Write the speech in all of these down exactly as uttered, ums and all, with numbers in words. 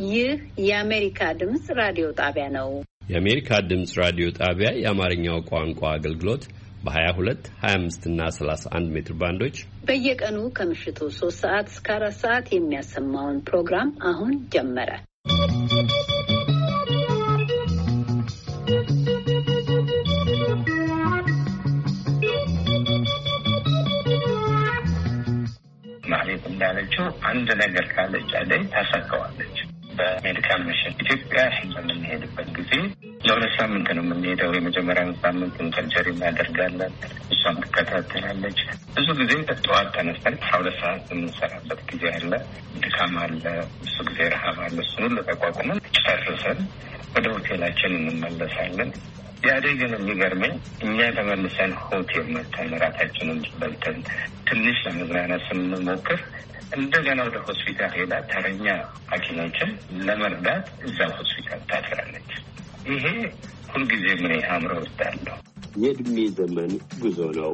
ይህ የአሜሪካ ድምጽ ራዲዮ ጣቢያ ነው። የአሜሪካ ድምጽ ራዲዮ ጣቢያ የአማርኛው ቋንቋ አገልግሎት በ22፣ ሃያ አምስት እና ሰላሳ አንድ ሜትር ባንዶች በየቀኑ ከምሽቱ ሶስት ሰዓት እስከ አራት ሰዓት የሚያሰማውን ፕሮግራም አሁን ጀመረ። ማለት እንዳለችው አንድ ነገር ካለች አይደል ታሳካዋለች። በሜዲካል ሚሽን ኢትዮጵያ በምንሄድበት ጊዜ ለሁለት ሳምንት ነው የምንሄደው። የመጀመሪያውን ሳምንት ኢንተርጀሪ እናደርጋለን፣ እሷም ትከታተላለች። ብዙ ጊዜ ጠዋት ተነስተን ሁለት ሰዓት የምንሰራበት ጊዜ አለ። ድካም አለ፣ ብዙ ጊዜ ረሃብ አለ። እሱን ሁሉ ተቋቁመን ጨርሰን ወደ ሆቴላችን እንመለሳለን። ያደግ ግን የሚገርመኝ እኛ ተመልሰን ሆቴል መተን እራታችንን በልተን ትንሽ ለመዝናናት ስንሞክር እንደገና ወደ ሆስፒታል ሄዳ ተረኛ ሐኪሞችን ለመርዳት እዛ ሆስፒታል ታድራለች። ይሄ ሁልጊዜ ምን አእምሮ ውስጥ አለው የእድሜ ዘመን ጉዞ ነው።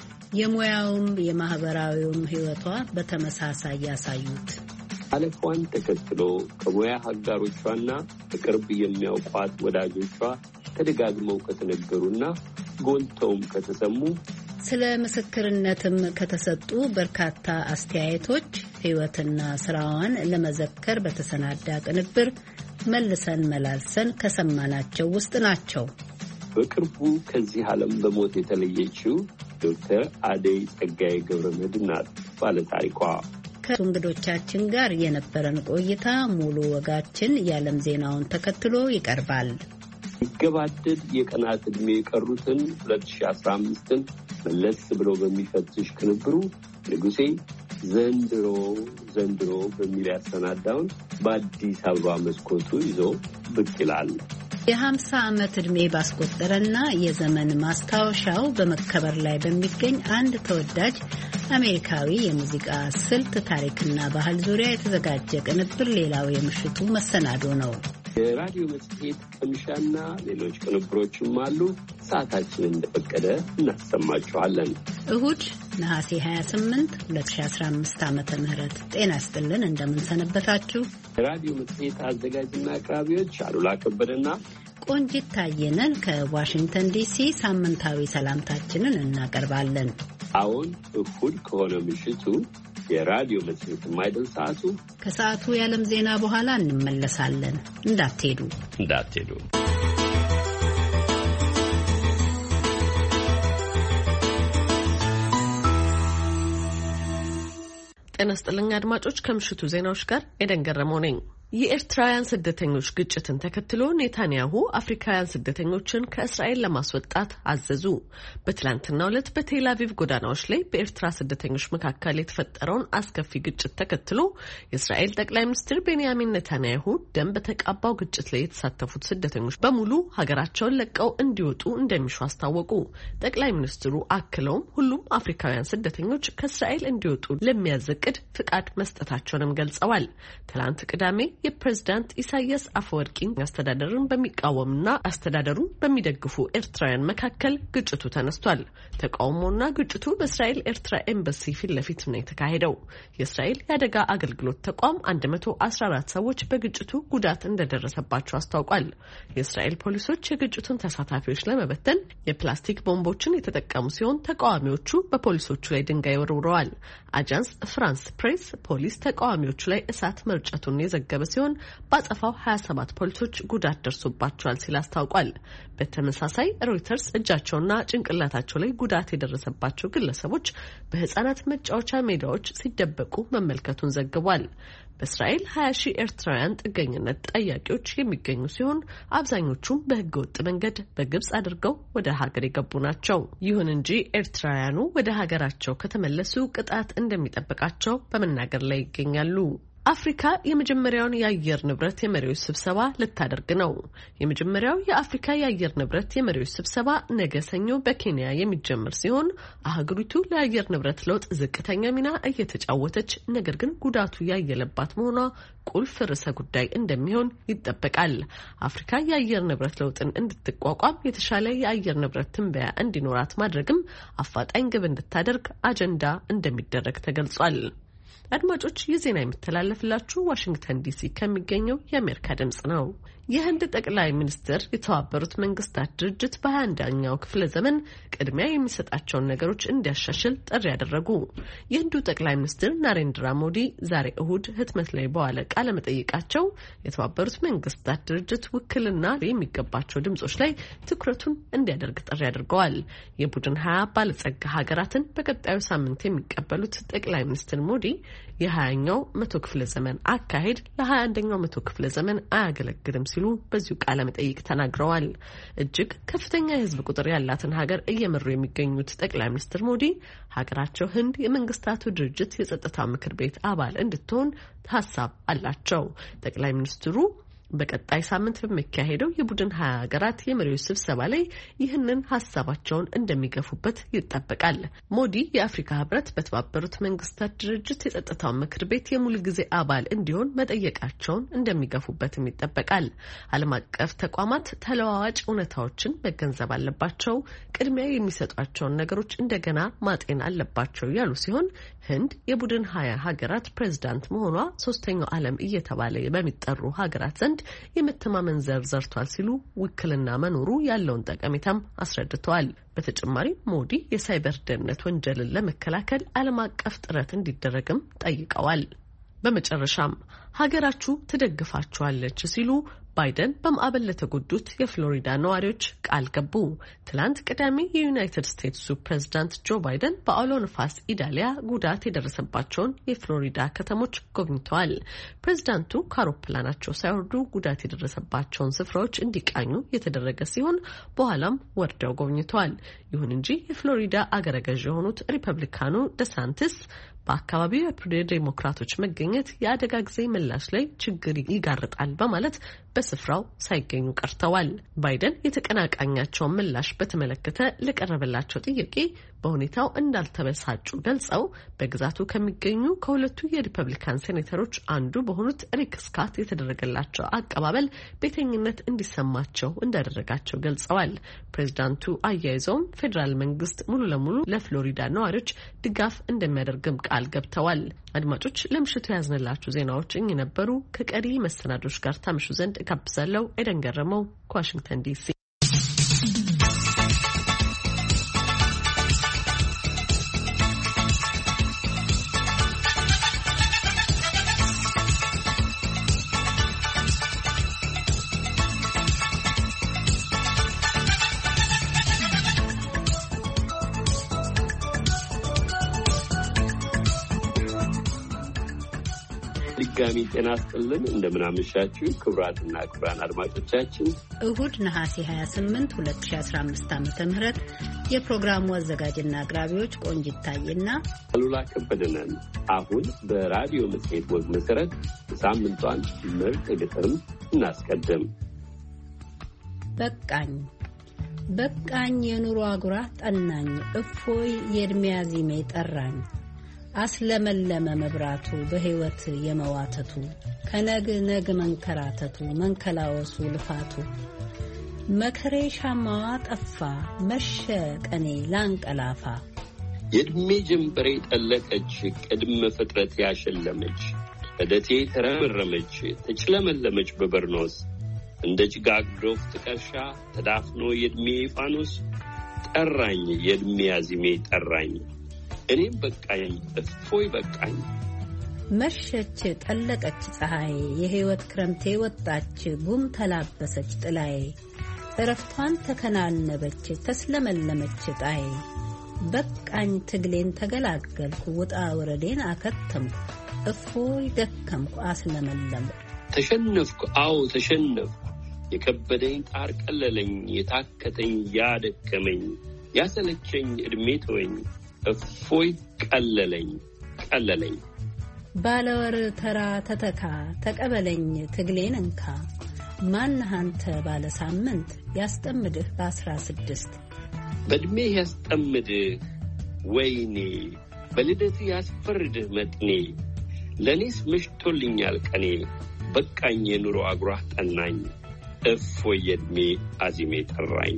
የሙያውም የማህበራዊውም ህይወቷ በተመሳሳይ ያሳዩት አለፏን ተከትሎ ከሙያ አጋሮቿና በቅርብ የሚያውቋት ወዳጆቿ ተደጋግመው ከተነገሩና ጎልተውም ከተሰሙ ስለ ምስክርነትም ከተሰጡ በርካታ አስተያየቶች ህይወትና ስራዋን ለመዘከር በተሰናዳ ቅንብር መልሰን መላልሰን ከሰማናቸው ውስጥ ናቸው። በቅርቡ ከዚህ ዓለም በሞት የተለየችው ዶክተር አደይ ጸጋዬ ገብረመድህን ናት ባለታሪኳ። ከእንግዶቻችን ጋር የነበረን ቆይታ ሙሉ ወጋችን የዓለም ዜናውን ተከትሎ ይቀርባል። ይገባደድ የቀናት ዕድሜ የቀሩትን ሁለት ሺህ አስራ አምስትን መለስ ብሎ በሚፈትሽ ቅንብሩ ንጉሴ ዘንድሮ ዘንድሮ በሚል ያሰናዳውን በአዲስ አበባ መስኮቱ ይዞ ብቅ ይላል። የሀምሳ ዓመት ዕድሜ ባስቆጠረና የዘመን ማስታወሻው በመከበር ላይ በሚገኝ አንድ ተወዳጅ አሜሪካዊ የሙዚቃ ስልት ታሪክና ባህል ዙሪያ የተዘጋጀ ቅንብር ሌላው የምሽቱ መሰናዶ ነው። የራዲዮ መጽሔት ቅምሻና ሌሎች ቅንብሮችም አሉ። ሰዓታችን እንደፈቀደ እናሰማችኋለን። እሁድ ነሐሴ ሀያ ስምንት ሁለት ሺህ አስራ አምስት ዓመተ ምህረት ጤና ይስጥልን። እንደምን ሰነበታችሁ? የራዲዮ መጽሔት አዘጋጅና አቅራቢዎች አሉላ ከበደና ቆንጂት ታየነን ከዋሽንግተን ዲሲ ሳምንታዊ ሰላምታችንን እናቀርባለን። አሁን እሁድ ከሆነ ምሽቱ የራዲዮ መጽሔት የማይደል ሰዓቱ ከሰዓቱ የዓለም ዜና በኋላ እንመለሳለን። እንዳትሄዱ እንዳትሄዱ። ጤና ይስጥልኝ አድማጮች፣ ከምሽቱ ዜናዎች ጋር ኤደን ገረመው ነኝ። የኤርትራውያን ስደተኞች ግጭትን ተከትሎ ኔታንያሁ አፍሪካውያን ስደተኞችን ከእስራኤል ለማስወጣት አዘዙ። በትላንትናው ዕለት በቴል አቪቭ ጎዳናዎች ላይ በኤርትራ ስደተኞች መካከል የተፈጠረውን አስከፊ ግጭት ተከትሎ የእስራኤል ጠቅላይ ሚኒስትር ቤንያሚን ኔታንያሁ ደም በተቃባው ግጭት ላይ የተሳተፉት ስደተኞች በሙሉ ሀገራቸውን ለቀው እንዲወጡ እንደሚሹ አስታወቁ። ጠቅላይ ሚኒስትሩ አክለውም ሁሉም አፍሪካውያን ስደተኞች ከእስራኤል እንዲወጡ ለሚያዘቅድ ፍቃድ መስጠታቸውንም ገልጸዋል። ትላንት ቅዳሜ የፕሬዝዳንት ኢሳያስ አፈወርቂን አስተዳደርን በሚቃወምና አስተዳደሩን በሚደግፉ ኤርትራውያን መካከል ግጭቱ ተነስቷል። ተቃውሞና ግጭቱ በእስራኤል ኤርትራ ኤምባሲ ፊት ለፊት ነው የተካሄደው። የእስራኤል የአደጋ አገልግሎት ተቋም አንድ መቶ አስራ አራት ሰዎች በግጭቱ ጉዳት እንደደረሰባቸው አስታውቋል። የእስራኤል ፖሊሶች የግጭቱን ተሳታፊዎች ለመበተን የፕላስቲክ ቦምቦችን የተጠቀሙ ሲሆን ተቃዋሚዎቹ በፖሊሶቹ ላይ ድንጋይ ወርውረዋል። አጃንስ ፍራንስ ፕሬስ ፖሊስ ተቃዋሚዎቹ ላይ እሳት መርጨቱን የዘገበ ሲሆን ባጸፋው ሀያ ሰባት ፖሊሶች ጉዳት ደርሶባቸዋል ሲል አስታውቋል። በተመሳሳይ ሮይተርስ እጃቸውና ጭንቅላታቸው ላይ ጉዳት የደረሰባቸው ግለሰቦች በህፃናት መጫወቻ ሜዳዎች ሲደበቁ መመልከቱን ዘግቧል። በእስራኤል ሀያ ሺህ ኤርትራውያን ጥገኝነት ጠያቂዎች የሚገኙ ሲሆን አብዛኞቹም በህገ ወጥ መንገድ በግብጽ አድርገው ወደ ሀገር የገቡ ናቸው። ይሁን እንጂ ኤርትራውያኑ ወደ ሀገራቸው ከተመለሱ ቅጣት እንደሚጠብቃቸው በመናገር ላይ ይገኛሉ። አፍሪካ የመጀመሪያውን የአየር ንብረት የመሪዎች ስብሰባ ልታደርግ ነው። የመጀመሪያው የአፍሪካ የአየር ንብረት የመሪዎች ስብሰባ ነገ ሰኞ በኬንያ የሚጀምር ሲሆን አህጉሪቱ ለአየር ንብረት ለውጥ ዝቅተኛ ሚና እየተጫወተች ነገር ግን ጉዳቱ ያየለባት መሆኗ ቁልፍ ርዕሰ ጉዳይ እንደሚሆን ይጠበቃል። አፍሪካ የአየር ንብረት ለውጥን እንድትቋቋም የተሻለ የአየር ንብረት ትንበያ እንዲኖራት ማድረግም አፋጣኝ ግብ እንድታደርግ አጀንዳ እንደሚደረግ ተገልጿል። አድማጮች የዜና የሚተላለፍላችሁ ዋሽንግተን ዲሲ ከሚገኘው የአሜሪካ ድምጽ ነው። የህንድ ጠቅላይ ሚኒስትር የተባበሩት መንግስታት ድርጅት በሃያ አንደኛው ክፍለ ዘመን ቅድሚያ የሚሰጣቸውን ነገሮች እንዲያሻሽል ጥሪ ያደረጉ። የህንዱ ጠቅላይ ሚኒስትር ናሬንድራ ሞዲ ዛሬ እሁድ ህትመት ላይ በዋለ ቃለ መጠይቃቸው የተባበሩት መንግስታት ድርጅት ውክልና የሚገባቸው ድምጾች ላይ ትኩረቱን እንዲያደርግ ጥሪ አድርገዋል። የቡድን ሀያ ባለጸጋ ሀገራትን በቀጣዩ ሳምንት የሚቀበሉት ጠቅላይ ሚኒስትር ሞዲ የሀያኛው መቶ ክፍለ ዘመን አካሄድ ለሀያ አንደኛው መቶ ክፍለ ዘመን አያገለግልም ሲሉ በዚሁ ቃለ መጠይቅ ተናግረዋል። እጅግ ከፍተኛ የህዝብ ቁጥር ያላትን ሀገር እየመሩ የሚገኙት ጠቅላይ ሚኒስትር ሞዲ ሀገራቸው ህንድ የመንግስታቱ ድርጅት የጸጥታ ምክር ቤት አባል እንድትሆን ሀሳብ አላቸው። ጠቅላይ ሚኒስትሩ በቀጣይ ሳምንት በሚካሄደው የቡድን ሀያ ሀገራት የመሪዎች ስብሰባ ላይ ይህንን ሀሳባቸውን እንደሚገፉበት ይጠበቃል። ሞዲ የአፍሪካ ህብረት በተባበሩት መንግስታት ድርጅት የጸጥታው ምክር ቤት የሙሉ ጊዜ አባል እንዲሆን መጠየቃቸውን እንደሚገፉበትም ይጠበቃል። ዓለም አቀፍ ተቋማት ተለዋዋጭ እውነታዎችን መገንዘብ አለባቸው፣ ቅድሚያ የሚሰጧቸውን ነገሮች እንደገና ማጤን አለባቸው ያሉ ሲሆን ህንድ የቡድን ሀያ ሀገራት ፕሬዝዳንት መሆኗ ሶስተኛው ዓለም እየተባለ በሚጠሩ ሀገራት ዘንድ የመተማመን ዘር ዘርቷል ሲሉ ውክልና መኖሩ ያለውን ጠቀሜታም አስረድተዋል። በተጨማሪ ሞዲ የሳይበር ደህንነት ወንጀልን ለመከላከል ዓለም አቀፍ ጥረት እንዲደረግም ጠይቀዋል። በመጨረሻም ሀገራችሁ ትደግፋችኋለች ሲሉ ባይደን በማዕበል ለተጎዱት የፍሎሪዳ ነዋሪዎች ቃል ገቡ። ትላንት ቅዳሜ የዩናይትድ ስቴትሱ ፕሬዝዳንት ጆ ባይደን በአውሎ ነፋስ ኢዳሊያ ጉዳት የደረሰባቸውን የፍሎሪዳ ከተሞች ጎብኝተዋል። ፕሬዝዳንቱ ከአውሮፕላናቸው ሳይወርዱ ጉዳት የደረሰባቸውን ስፍራዎች እንዲቃኙ የተደረገ ሲሆን በኋላም ወርደው ጎብኝተዋል። ይሁን እንጂ የፍሎሪዳ አገረ ገዥ የሆኑት ሪፐብሊካኑ ደሳንቲስ በአካባቢው የዴሞክራቶች መገኘት የአደጋ ጊዜ ምላሽ ላይ ችግር ይጋርጣል በማለት በስፍራው ሳይገኙ ቀርተዋል። ባይደን የተቀናቃኛቸውን ምላሽ በተመለከተ ለቀረበላቸው ጥያቄ በሁኔታው እንዳልተበሳጩ ገልጸው በግዛቱ ከሚገኙ ከሁለቱ የሪፐብሊካን ሴኔተሮች አንዱ በሆኑት ሪክ ስካት የተደረገላቸው አቀባበል ቤተኝነት እንዲሰማቸው እንዳደረጋቸው ገልጸዋል። ፕሬዝዳንቱ አያይዘውም ፌዴራል መንግስት ሙሉ ለሙሉ ለፍሎሪዳ ነዋሪዎች ድጋፍ እንደሚያደርግም ቃል ገብተዋል። አድማጮች ለምሽቱ ያዝንላችሁ ዜናዎች እኚህ ነበሩ። ከቀሪ መሰናዶች ጋር ታምሹ ዘንድ እጋብዛለሁ። ኤደን ገረመው ከዋሽንግተን ዲሲ። ድጋሚ ጤና ይስጥልን። እንደምን አመሻችሁ ክቡራትና ክቡራን አድማጮቻችን። እሁድ ነሐሴ ሀያ ስምንት ሁለት ሺህ አስራ አምስት ዓመተ ምህረት የፕሮግራሙ አዘጋጅና አቅራቢዎች ቆንጂት ታዬና አሉላ ከበደ ነን። አሁን በራዲዮ መጽሔት ወግ መሰረት ሳምንቷን ምርጥ ግጥም እናስቀድም። በቃኝ በቃኝ የኑሮ አጉራ ጠናኝ፣ እፎይ የእድሜ አዚሜ ጠራኝ። አስለመለመ መብራቱ በህይወት የመዋተቱ፣ ከነግ ነግ መንከራተቱ መንከላወሱ ልፋቱ። መከሬ ሻማዋ ጠፋ መሸ ቀኔ ላንቀላፋ። የእድሜ ጀንበሬ ጠለቀች ቅድመ ፍጥረት ያሸለመች፣ በደቴ ተረመረመች ተጭለመለመች በበርኖስ። እንደ ጭጋግ ዶፍ ጥቀርሻ ተዳፍኖ የእድሜ ፋኖስ። ጠራኝ የእድሜ አዚሜ ጠራኝ፣ እኔም በቃኝ እፎይ በቃኝ። መሸች ጠለቀች ፀሐይ የህይወት ክረምቴ ወጣች፣ ጉም ተላበሰች ጥላዬ። እረፍቷን ተከናነበች ተስለመለመች ጣዬ። በቃኝ ትግሌን ተገላገልኩ ውጣ ወረዴን አከተምኩ፣ እፎይ ደከምኩ አስለመለምኩ። ተሸነፍኩ አዎ ተሸነፍኩ፣ የከበደኝ ጣር ቀለለኝ፣ የታከተኝ ያደከመኝ። ያሰለቸኝ እድሜ ተወኝ እፎይ ቀለለኝ ቀለለኝ። ባለወር ተራ ተተካ ተቀበለኝ ትግሌን እንካ። ማነህ አንተ ባለ ሳምንት ያስጠምድህ በአስራ ስድስት። በእድሜህ ያስጠምድህ ወይኔ በልደት ያስፈርድህ መጥኔ። ለእኔስ መሽቶልኛል ቀኔ፣ በቃኝ የኑሮ አጉራህ ጠናኝ፣ እፎይ የእድሜ አዚሜ ጠራኝ።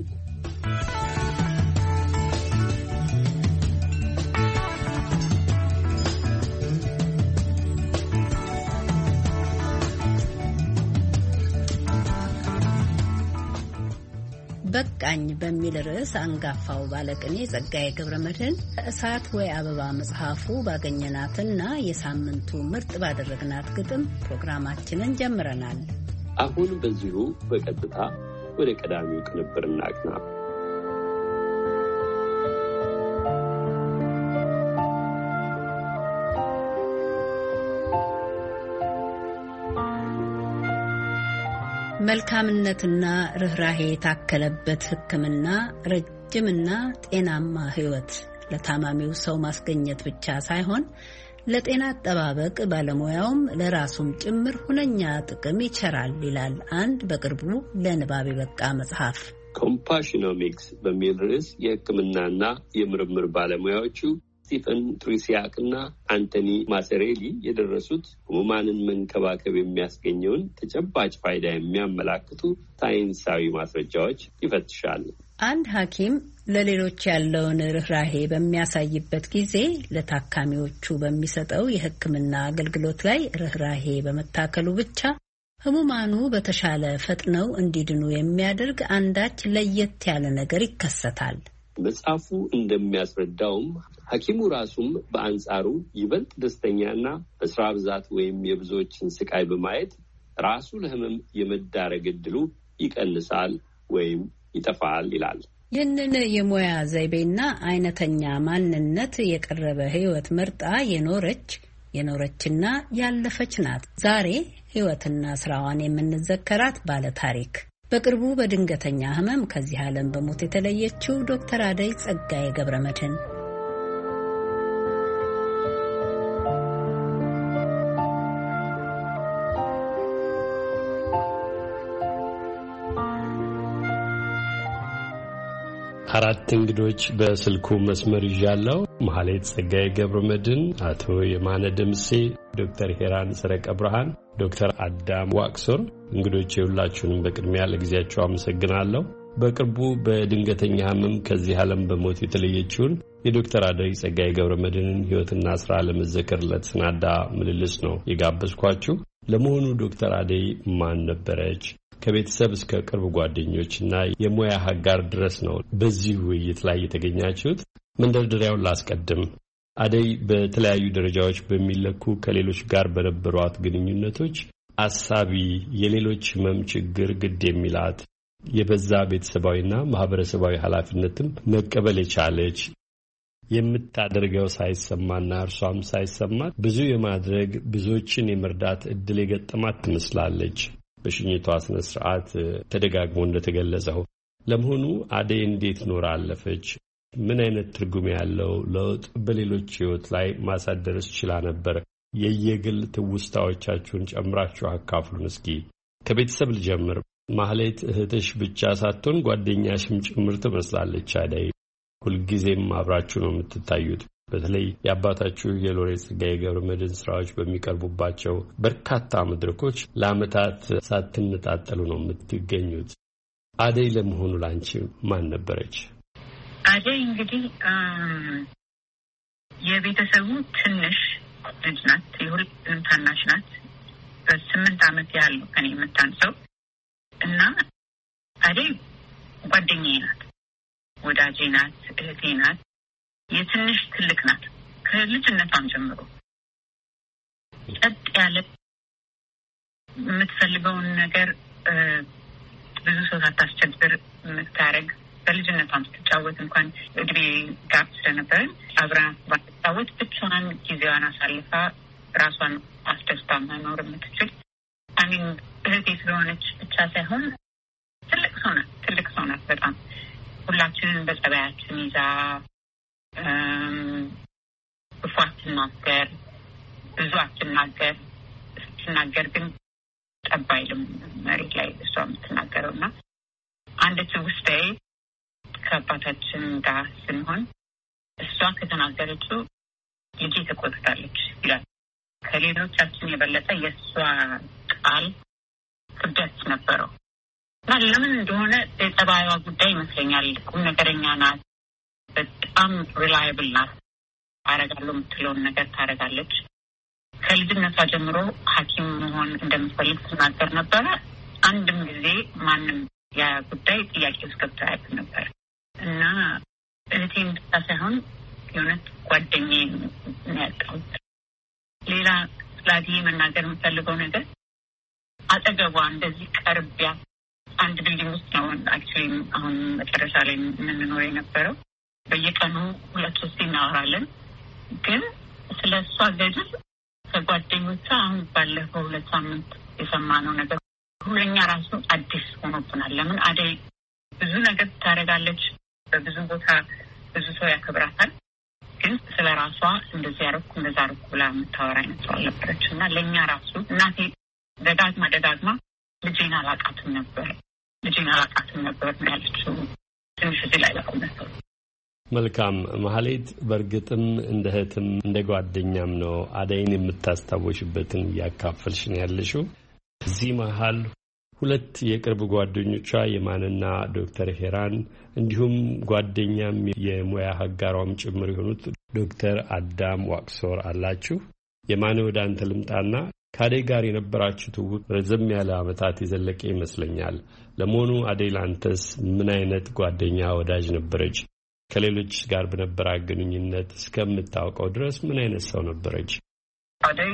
በቃኝ በሚል ርዕስ አንጋፋው ባለቅኔ ጸጋዬ ገብረመድህን እሳት ወይ አበባ መጽሐፉ ባገኘናትና የሳምንቱ ምርጥ ባደረግናት ግጥም ፕሮግራማችንን ጀምረናል። አሁን በዚሁ በቀጥታ ወደ ቀዳሚው ቅንብር እናቅና። መልካምነትና ርህራሄ የታከለበት ሕክምና ረጅምና ጤናማ ሕይወት ለታማሚው ሰው ማስገኘት ብቻ ሳይሆን ለጤና አጠባበቅ ባለሙያውም ለራሱም ጭምር ሁነኛ ጥቅም ይቸራል ይላል አንድ በቅርቡ ለንባብ የበቃ መጽሐፍ። ኮምፓሽኖሚክስ በሚል ርዕስ የሕክምናና የምርምር ባለሙያዎቹ ስቲፈን ትሪሲያክ እና አንቶኒ ማሰሬሊ የደረሱት ህሙማንን መንከባከብ የሚያስገኘውን ተጨባጭ ፋይዳ የሚያመላክቱ ሳይንሳዊ ማስረጃዎች ይፈትሻል። አንድ ሐኪም ለሌሎች ያለውን ርህራሄ በሚያሳይበት ጊዜ ለታካሚዎቹ በሚሰጠው የሕክምና አገልግሎት ላይ ርህራሄ በመታከሉ ብቻ ህሙማኑ በተሻለ ፈጥነው እንዲድኑ የሚያደርግ አንዳች ለየት ያለ ነገር ይከሰታል። መጽሐፉ እንደሚያስረዳውም ሐኪሙ ራሱም በአንጻሩ ይበልጥ ደስተኛና በስራ ብዛት ወይም የብዙዎችን ስቃይ በማየት ራሱ ለህመም የመዳረግ ዕድሉ ይቀንሳል ወይም ይጠፋል ይላል። ይህንን የሙያ ዘይቤና አይነተኛ ማንነት የቀረበ ህይወት መርጣ የኖረች የኖረችና ያለፈች ናት ዛሬ ህይወትና ስራዋን የምንዘከራት ባለ ታሪክ። በቅርቡ በድንገተኛ ህመም ከዚህ ዓለም በሞት የተለየችው ዶክተር አደይ ጸጋዬ ገብረመድህን አራት እንግዶች በስልኩ መስመር ይዣለው። መሐሌት ጸጋዬ ገብረመድህን፣ አቶ የማነ ደምሴ፣ ዶክተር ሄራን ሰረቀ ብርሃን፣ ዶክተር አዳም ዋቅሶር። እንግዶች ሁላችሁንም በቅድሚያ ለጊዜያችሁ አመሰግናለሁ። በቅርቡ በድንገተኛ ህመም ከዚህ ዓለም በሞት የተለየችውን የዶክተር አደይ ጸጋዬ ገብረመድህንን ህይወትና ስራ ለመዘከር ለተሰናዳ ምልልስ ነው የጋበዝኳችሁ። ለመሆኑ ዶክተር አደይ ማን ነበረች? ከቤተሰብ እስከ ቅርብ ጓደኞችና የሙያ አጋር ድረስ ነው በዚህ ውይይት ላይ የተገኛችሁት። መንደርደሪያውን ላስቀድም። አደይ በተለያዩ ደረጃዎች በሚለኩ ከሌሎች ጋር በነበሯት ግንኙነቶች አሳቢ፣ የሌሎች ህመም ችግር ግድ የሚላት፣ የበዛ ቤተሰባዊና ማህበረሰባዊ ኃላፊነትም መቀበል የቻለች፣ የምታደርገው ሳይሰማና እርሷም ሳይሰማት ብዙ የማድረግ ብዙዎችን የመርዳት እድል የገጠማት ትመስላለች። በሽኝቷ ስነ ስርዓት ተደጋግሞ እንደተገለጸው ለመሆኑ አደይ እንዴት ኖራ አለፈች? ምን አይነት ትርጉም ያለው ለውጥ በሌሎች ህይወት ላይ ማሳደርስ ችላ ነበር? የየግል ትውስታዎቻችሁን ጨምራችሁ አካፍሉን እስኪ። ከቤተሰብ ልጀምር። ማህሌት እህትሽ ብቻ ሳትሆን ጓደኛሽም ጭምር ትመስላለች አደይ። ሁልጊዜም አብራችሁ ነው የምትታዩት። በተለይ የአባታችሁ የሎሬት ጸጋዬ ገብረመድህን ስራዎች በሚቀርቡባቸው በርካታ መድረኮች ለዓመታት ሳትነጣጠሉ ነው የምትገኙት። አደይ ለመሆኑ ላንቺ ማን ነበረች? አደይ እንግዲህ የቤተሰቡ ትንሽ ልጅ ናት። የሁለቱም ታናሽ ናት። በስምንት ዓመት ያህል ነው ከኔ የምታንሰው እና አደይ ጓደኛዬ ናት፣ ወዳጄ ናት፣ እህቴ ናት። የትንሽ ትልቅ ናት። ከልጅነቷም ጀምሮ ጸጥ ያለ የምትፈልገውን ነገር ብዙ ሰው ሳታስቸግር የምታረግ፣ በልጅነቷም ስትጫወት እንኳን እድሜ ጋር ስለነበረን አብረን ባትጫወት ብቻዋን ጊዜዋን አሳልፋ ራሷን አስደስታ መኖር የምትችል አሚን እህቴ ስለሆነች ብቻ ሳይሆን ትልቅ ሰው ናት። ትልቅ ሰው ናት በጣም ሁላችንን በጸባያችን ይዛ እሷ አትናገር፣ ብዙ አትናገር። ስትናገር ግን ጠብ አይልም መሬት ላይ እሷ የምትናገረው እና አንድ ትውስታዬ ከአባታችን ጋር ስንሆን እሷ ከተናገረችው ልጄ ተቆጥታለች ይላል። ከሌሎቻችን የበለጠ የእሷ ቃል ክብደት ነበረው እና ለምን እንደሆነ የጸባይዋ ጉዳይ ይመስለኛል። ቁም ነገረኛ ናት። በጣም ሪላየብል ናት። አረጋለሁ የምትለውን ነገር ታረጋለች። ከልጅነቷ ጀምሮ ሐኪም መሆን እንደምትፈልግ ትናገር ነበረ። አንድም ጊዜ ማንም ያ ጉዳይ ጥያቄ ውስጥ ገብቶ አያውቅም ነበር እና እህቴም ብቻ ሳይሆን የእውነት ጓደኛዬ ነው ያጣሁት። ሌላ ስላዲዬ መናገር የምፈልገው ነገር አጠገቧ እንደዚህ ቀርቢያ አንድ ቢልዲንግ ውስጥ ነው አክቹዋሊ አሁን መጨረሻ ላይ የምንኖር የነበረው። በየቀኑ ሁለት ሶስት እናወራለን። ግን ስለ እሷ ገድል ከጓደኞቿ አሁን ባለፈው ሁለት ሳምንት የሰማነው ነገር ሁለኛ ራሱ አዲስ ሆኖብናል። ለምን አደይ ብዙ ነገር ታደርጋለች፣ በብዙ ቦታ ብዙ ሰው ያከብራታል። ግን ስለ ራሷ እንደዚህ ያደረኩ እንደዛ አደረኩ ብላ የምታወራ አይነት ሰው አልነበረች እና ለእኛ ራሱ እናቴ ደጋግማ ደጋግማ ልጄን አላውቃትም ነበር ልጄን አላውቃትም ነበር ነው ያለችው። ትንሽ እዚህ ላይ ላቁም ነበር። መልካም ማህሌት፣ በእርግጥም እንደ እህትም እንደ ጓደኛም ነው አደይን የምታስታውሽበትን እያካፈልሽ ነው ያለሽው። እዚህ መሀል ሁለት የቅርብ ጓደኞቿ የማንና ዶክተር ሄራን እንዲሁም ጓደኛም የሙያ ሀጋሯም ጭምር የሆኑት ዶክተር አዳም ዋቅሶር አላችሁ። የማን ወደ አንተ ልምጣና ከአደይ ጋር የነበራችሁ ትውውቅ ረዘም ያለ ዓመታት የዘለቀ ይመስለኛል። ለመሆኑ አደይ ላንተስ ምን አይነት ጓደኛ ወዳጅ ነበረች? ከሌሎች ጋር በነበራት ግንኙነት እስከምታውቀው ድረስ ምን አይነት ሰው ነበረች? አደይ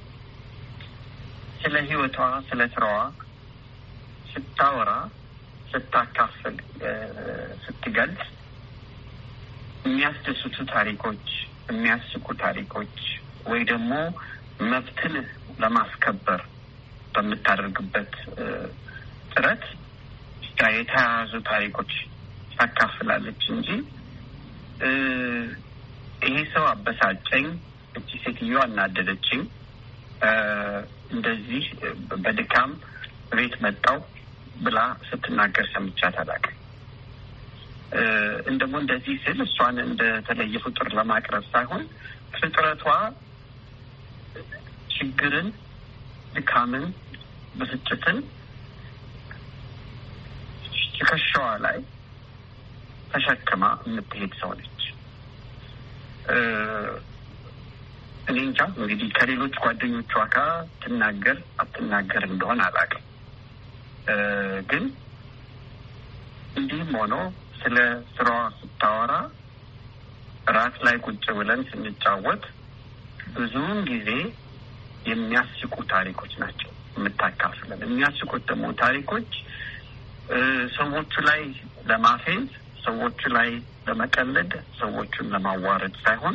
ስለ ህይወቷ ስለ ስራዋ ስታወራ ስታካፍል ስትገልጽ የሚያስደስቱ ታሪኮች የሚያስቁ ታሪኮች ወይ ደግሞ መብትን ለማስከበር በምታደርግበት ጥረት ጋር የተያያዙ ታሪኮች ታካፍላለች እንጂ ይሄ ሰው አበሳጨኝ፣ እቺ ሴትዮ አናደደችኝ፣ እንደዚህ በድካም ቤት መጣው ብላ ስትናገር ሰምቻት አላውቅም። እንደሞ እንደዚህ ስል እሷን እንደ ተለየ ፍጡር ለማቅረብ ሳይሆን ፍጥረቷ ችግርን፣ ድካምን፣ ብስጭትን ትከሻዋ ላይ ተሸክማ የምትሄድ ሰው ነች። እኔ እንጃ እንግዲህ ከሌሎች ጓደኞቿ ጋር ትናገር አትናገር እንደሆነ አላውቅም። ግን እንዲህም ሆኖ ስለ ስራዋ ስታወራ ራት ላይ ቁጭ ብለን ስንጫወት ብዙውን ጊዜ የሚያስቁ ታሪኮች ናቸው የምታካፍለን። የሚያስቁት ደግሞ ታሪኮች ሰዎቹ ላይ ለማፌዝ፣ ሰዎቹ ላይ ለመቀለድ፣ ሰዎቹን ለማዋረድ ሳይሆን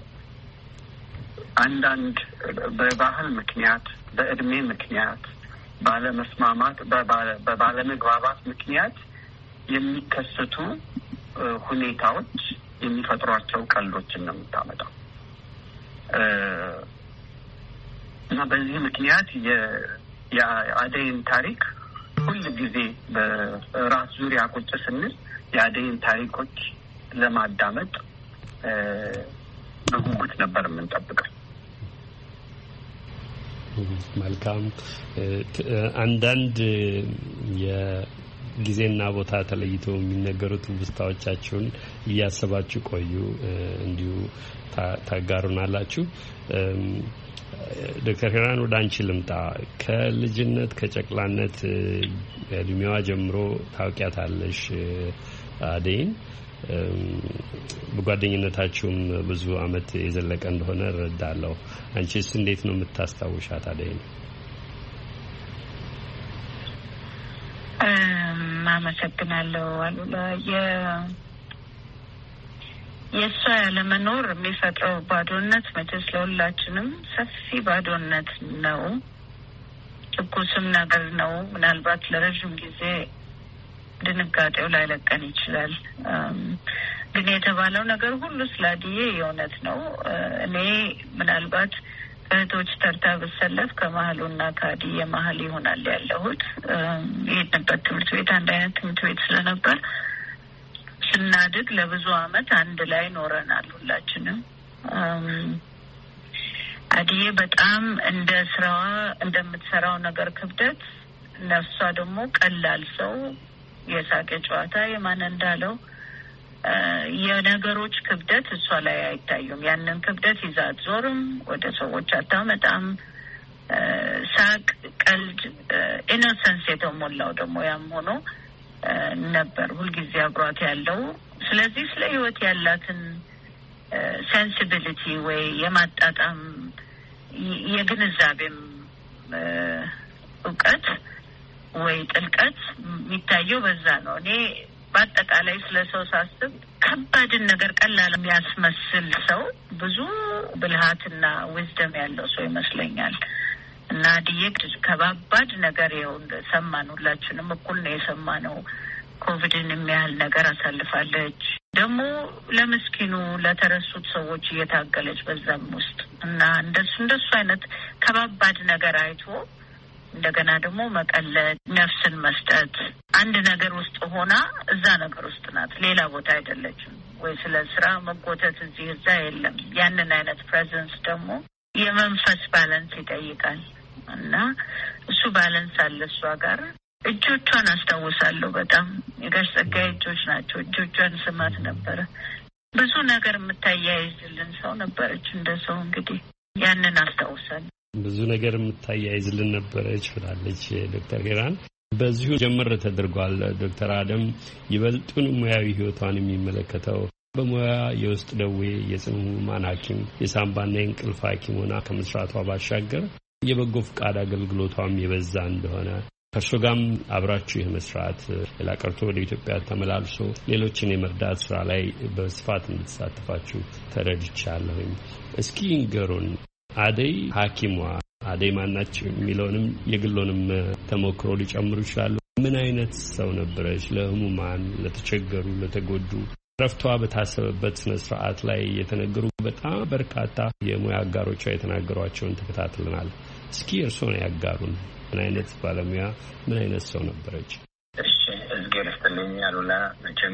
አንዳንድ በባህል ምክንያት፣ በእድሜ ምክንያት፣ ባለመስማማት፣ በባለመግባባት ምክንያት የሚከሰቱ ሁኔታዎች የሚፈጥሯቸው ቀልዶችን ነው የምታመጣው እና በዚህ ምክንያት የአደይን ታሪክ ሁል ጊዜ በራስ ዙሪያ ቁጭ ስንል የአደይን ታሪኮች ለማዳመጥ በጉጉት ነበር የምንጠብቀው። መልካም። አንዳንድ የጊዜና ቦታ ተለይተው የሚነገሩት ውስጣዎቻችሁን እያሰባችሁ ቆዩ፣ እንዲሁ ታጋሩናላችሁ። ዶክተር ሄራን ወደ አንቺ ልምጣ። ከልጅነት ከጨቅላነት እድሜዋ ጀምሮ ታውቂያታለሽ አደይን። በጓደኝነታችሁም ብዙ አመት የዘለቀ እንደሆነ እረዳለሁ። አንቺስ እንዴት ነው የምታስታውሻት አደይን? አመሰግናለሁ አሉላ። የእሷ ያለመኖር የሚፈጥረው ባዶነት መቼስ ለሁላችንም ሰፊ ባዶነት ነው። ትኩስም ነገር ነው። ምናልባት ለረዥም ጊዜ ድንጋጤው ላይ ለቀን ይችላል። ግን የተባለው ነገር ሁሉ ስላዲዬ የእውነት ነው። እኔ ምናልባት እህቶች ተርታ ብሰለፍ ከመሀሉና ከአዲዬ መሀል ይሆናል ያለሁት። የሄድንበት ትምህርት ቤት አንድ አይነት ትምህርት ቤት ስለነበር ስናድግ ለብዙ አመት አንድ ላይ ኖረናል ሁላችንም። አዲዬ በጣም እንደ ስራዋ እንደምትሰራው ነገር ክብደት፣ ነፍሷ ደግሞ ቀላል ሰው፣ የሳቄ ጨዋታ የማን እንዳለው የነገሮች ክብደት እሷ ላይ አይታዩም። ያንን ክብደት ይዛ አትዞርም፣ ወደ ሰዎች አታመጣም። ሳቅ፣ ቀልድ፣ ኢኖሰንስ የተሞላው ደግሞ ያም ሆኖ ነበር ሁልጊዜ አብሯት ያለው። ስለዚህ ስለ ህይወት ያላትን ሴንሲቢሊቲ ወይ የማጣጣም የግንዛቤም እውቀት ወይ ጥልቀት የሚታየው በዛ ነው። እኔ በአጠቃላይ ስለ ሰው ሳስብ ከባድን ነገር ቀላል የሚያስመስል ሰው ብዙ ብልሃትና ዊዝደም ያለው ሰው ይመስለኛል። እና ዲየክ ከባባድ ነገር ይኸው ሰማን፣ ሁላችንም እኩል ነው የሰማነው። ኮቪድን የሚያህል ነገር አሳልፋለች። ደግሞ ለምስኪኑ ለተረሱት ሰዎች እየታገለች በዛም ውስጥ እና እንደሱ እንደሱ አይነት ከባባድ ነገር አይቶ እንደገና ደግሞ መቀለድ፣ ነፍስን መስጠት፣ አንድ ነገር ውስጥ ሆና እዛ ነገር ውስጥ ናት፣ ሌላ ቦታ አይደለችም። ወይ ስለ ስራ መጎተት እዚህ እዛ የለም። ያንን አይነት ፕሬዘንስ ደግሞ የመንፈስ ባላንስ ይጠይቃል እና እሱ ባላንስ አለ እሷ ጋር። እጆቿን አስታውሳለሁ በጣም የጋሽ ጸጋዬ እጆች ናቸው። እጆቿን ስማት ነበረ። ብዙ ነገር የምታያይዝልን ሰው ነበረች። እንደ ሰው እንግዲህ ያንን አስታውሳለሁ። ብዙ ነገር የምታያይዝልን ነበረች ብላለች ዶክተር ሄራን። በዚሁ ጀምር ተደርጓል። ዶክተር አደም ይበልጡን ሙያዊ ህይወቷን የሚመለከተው በሙያ የውስጥ ደዌ የጽኑ ህሙማን ሐኪም የሳምባና የእንቅልፍ ሐኪም ሆና ከመስራቷ ባሻገር የበጎ ፈቃድ አገልግሎቷም የበዛ እንደሆነ ከእርሱ ጋርም አብራችሁ የመስራት ሌላ ቀርቶ ወደ ኢትዮጵያ ተመላልሶ ሌሎችን የመርዳት ስራ ላይ በስፋት እንድትሳተፋችሁ ተረድቻለሁኝ። እስኪ ንገሩን፣ አደይ ሐኪሟ አደይ ማናቸው የሚለውንም የግሎንም ተሞክሮ ሊጨምሩ ይችላሉ። ምን አይነት ሰው ነበረች? ለህሙማን፣ ለተቸገሩ፣ ለተጎዱ ረፍቷ በታሰበበት ስነ ስርዓት ላይ የተነገሩ በጣም በርካታ የሙያ አጋሮቿ የተናገሯቸውን ተከታትለናል። እስኪ እርስዎ ነው ያጋሩን። ምን አይነት ባለሙያ፣ ምን አይነት ሰው ነበረች? እሺ፣ እዝጌር ይስጥልኝ አሉላ። መቼም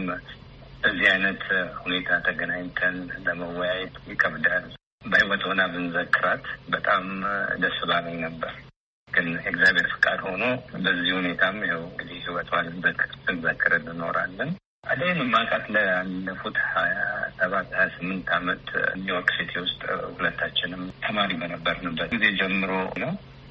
በዚህ አይነት ሁኔታ ተገናኝተን ለመወያየት ይከብዳል። በህይወት ሆና ብንዘክራት በጣም ደስ ባለኝ ነበር። ግን እግዚአብሔር ፍቃድ ሆኖ በዚህ ሁኔታም ይኸው እንግዲህ ህይወቷን ስንዘክር እንኖራለን። አደይን ማቃት ላለፉት ሀያ ሰባት ሀያ ስምንት አመት ኒውዮርክ ሲቲ ውስጥ ሁለታችንም ተማሪ በነበርንበት ጊዜ ጀምሮ ነው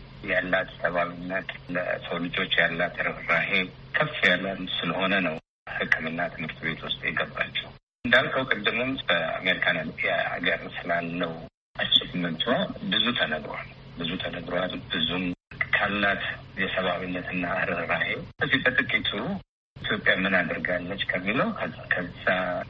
ያላት ሰብአዊነት፣ ለሰው ልጆች ያላት ርህራሄ ከፍ ያለ ስለሆነ ነው ሕክምና ትምህርት ቤት ውስጥ የገባቸው። እንዳልከው ቅድምም በአሜሪካን ሀገር ስላለው አቺቭመንቷ ብዙ ተነግሯል ብዙ ተነግሯል። ብዙም ካላት የሰብአዊነትና ርህራሄ እዚህ በጥቂቱ ኢትዮጵያ ምን አድርጋለች ከሚለው ከዛ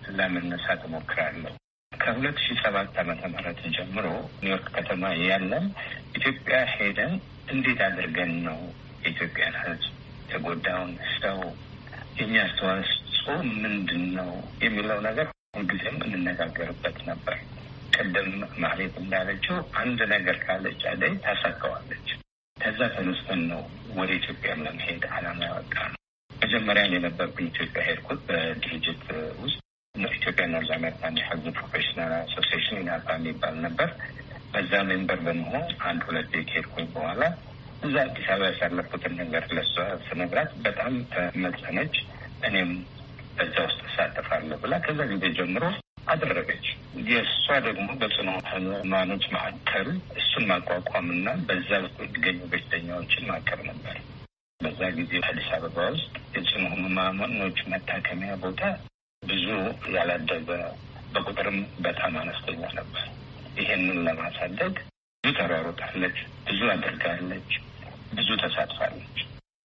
ለመነሳት እሞክራለሁ። ከሁለት ሺህ ሰባት ዓመተ ምህረት ጀምሮ ኒውዮርክ ከተማ ያለን ኢትዮጵያ ሄደን እንዴት አድርገን ነው የኢትዮጵያን ሕዝብ የተጎዳውን ሰው የኛ አስተዋጽኦ ምንድን ነው የሚለው ነገር ሁልጊዜም እንነጋገርበት ነበር። ቀደም ማለት እንዳለችው አንድ ነገር ካለች አደይ ታሳካዋለች። ከዛ ተነስተን ነው ወደ ኢትዮጵያ ለመሄድ አላማ ያወጣ ነው። መጀመሪያ የነበርኩኝ ኢትዮጵያ ሄድኩት በድርጅት ውስጥ ኢትዮጵያ ኖርዝ አሜሪካን የሕዝብ ፕሮፌሽናል አሶሲዬሽን ኢናፓ የሚባል ነበር። በዛ ሜምበር በመሆን አንድ ሁለት ቤት ሄድኩኝ። በኋላ እዛ አዲስ አበባ ያሳለፍኩትን ነገር ለሷ ስነግራት በጣም ተመጸነች። እኔም በዛ ውስጥ እሳተፋለሁ ብላ ከዛ ጊዜ ጀምሮ አደረገች። የእሷ ደግሞ በጽኑ ህሙማኖች ማዕከል እሱን ማቋቋምና በዛ ውስጥ የሚገኙ በሽተኛዎችን ማቀብ ነበር። በዛ ጊዜ አዲስ አበባ ውስጥ የጽኑ ህሙማኖች መታከሚያ ቦታ ብዙ ያላደገ በቁጥርም በጣም አነስተኛ ነበር። ይሄንን ለማሳደግ ብዙ ተሯሩጣለች፣ ብዙ አድርጋለች፣ ብዙ ተሳትፋለች።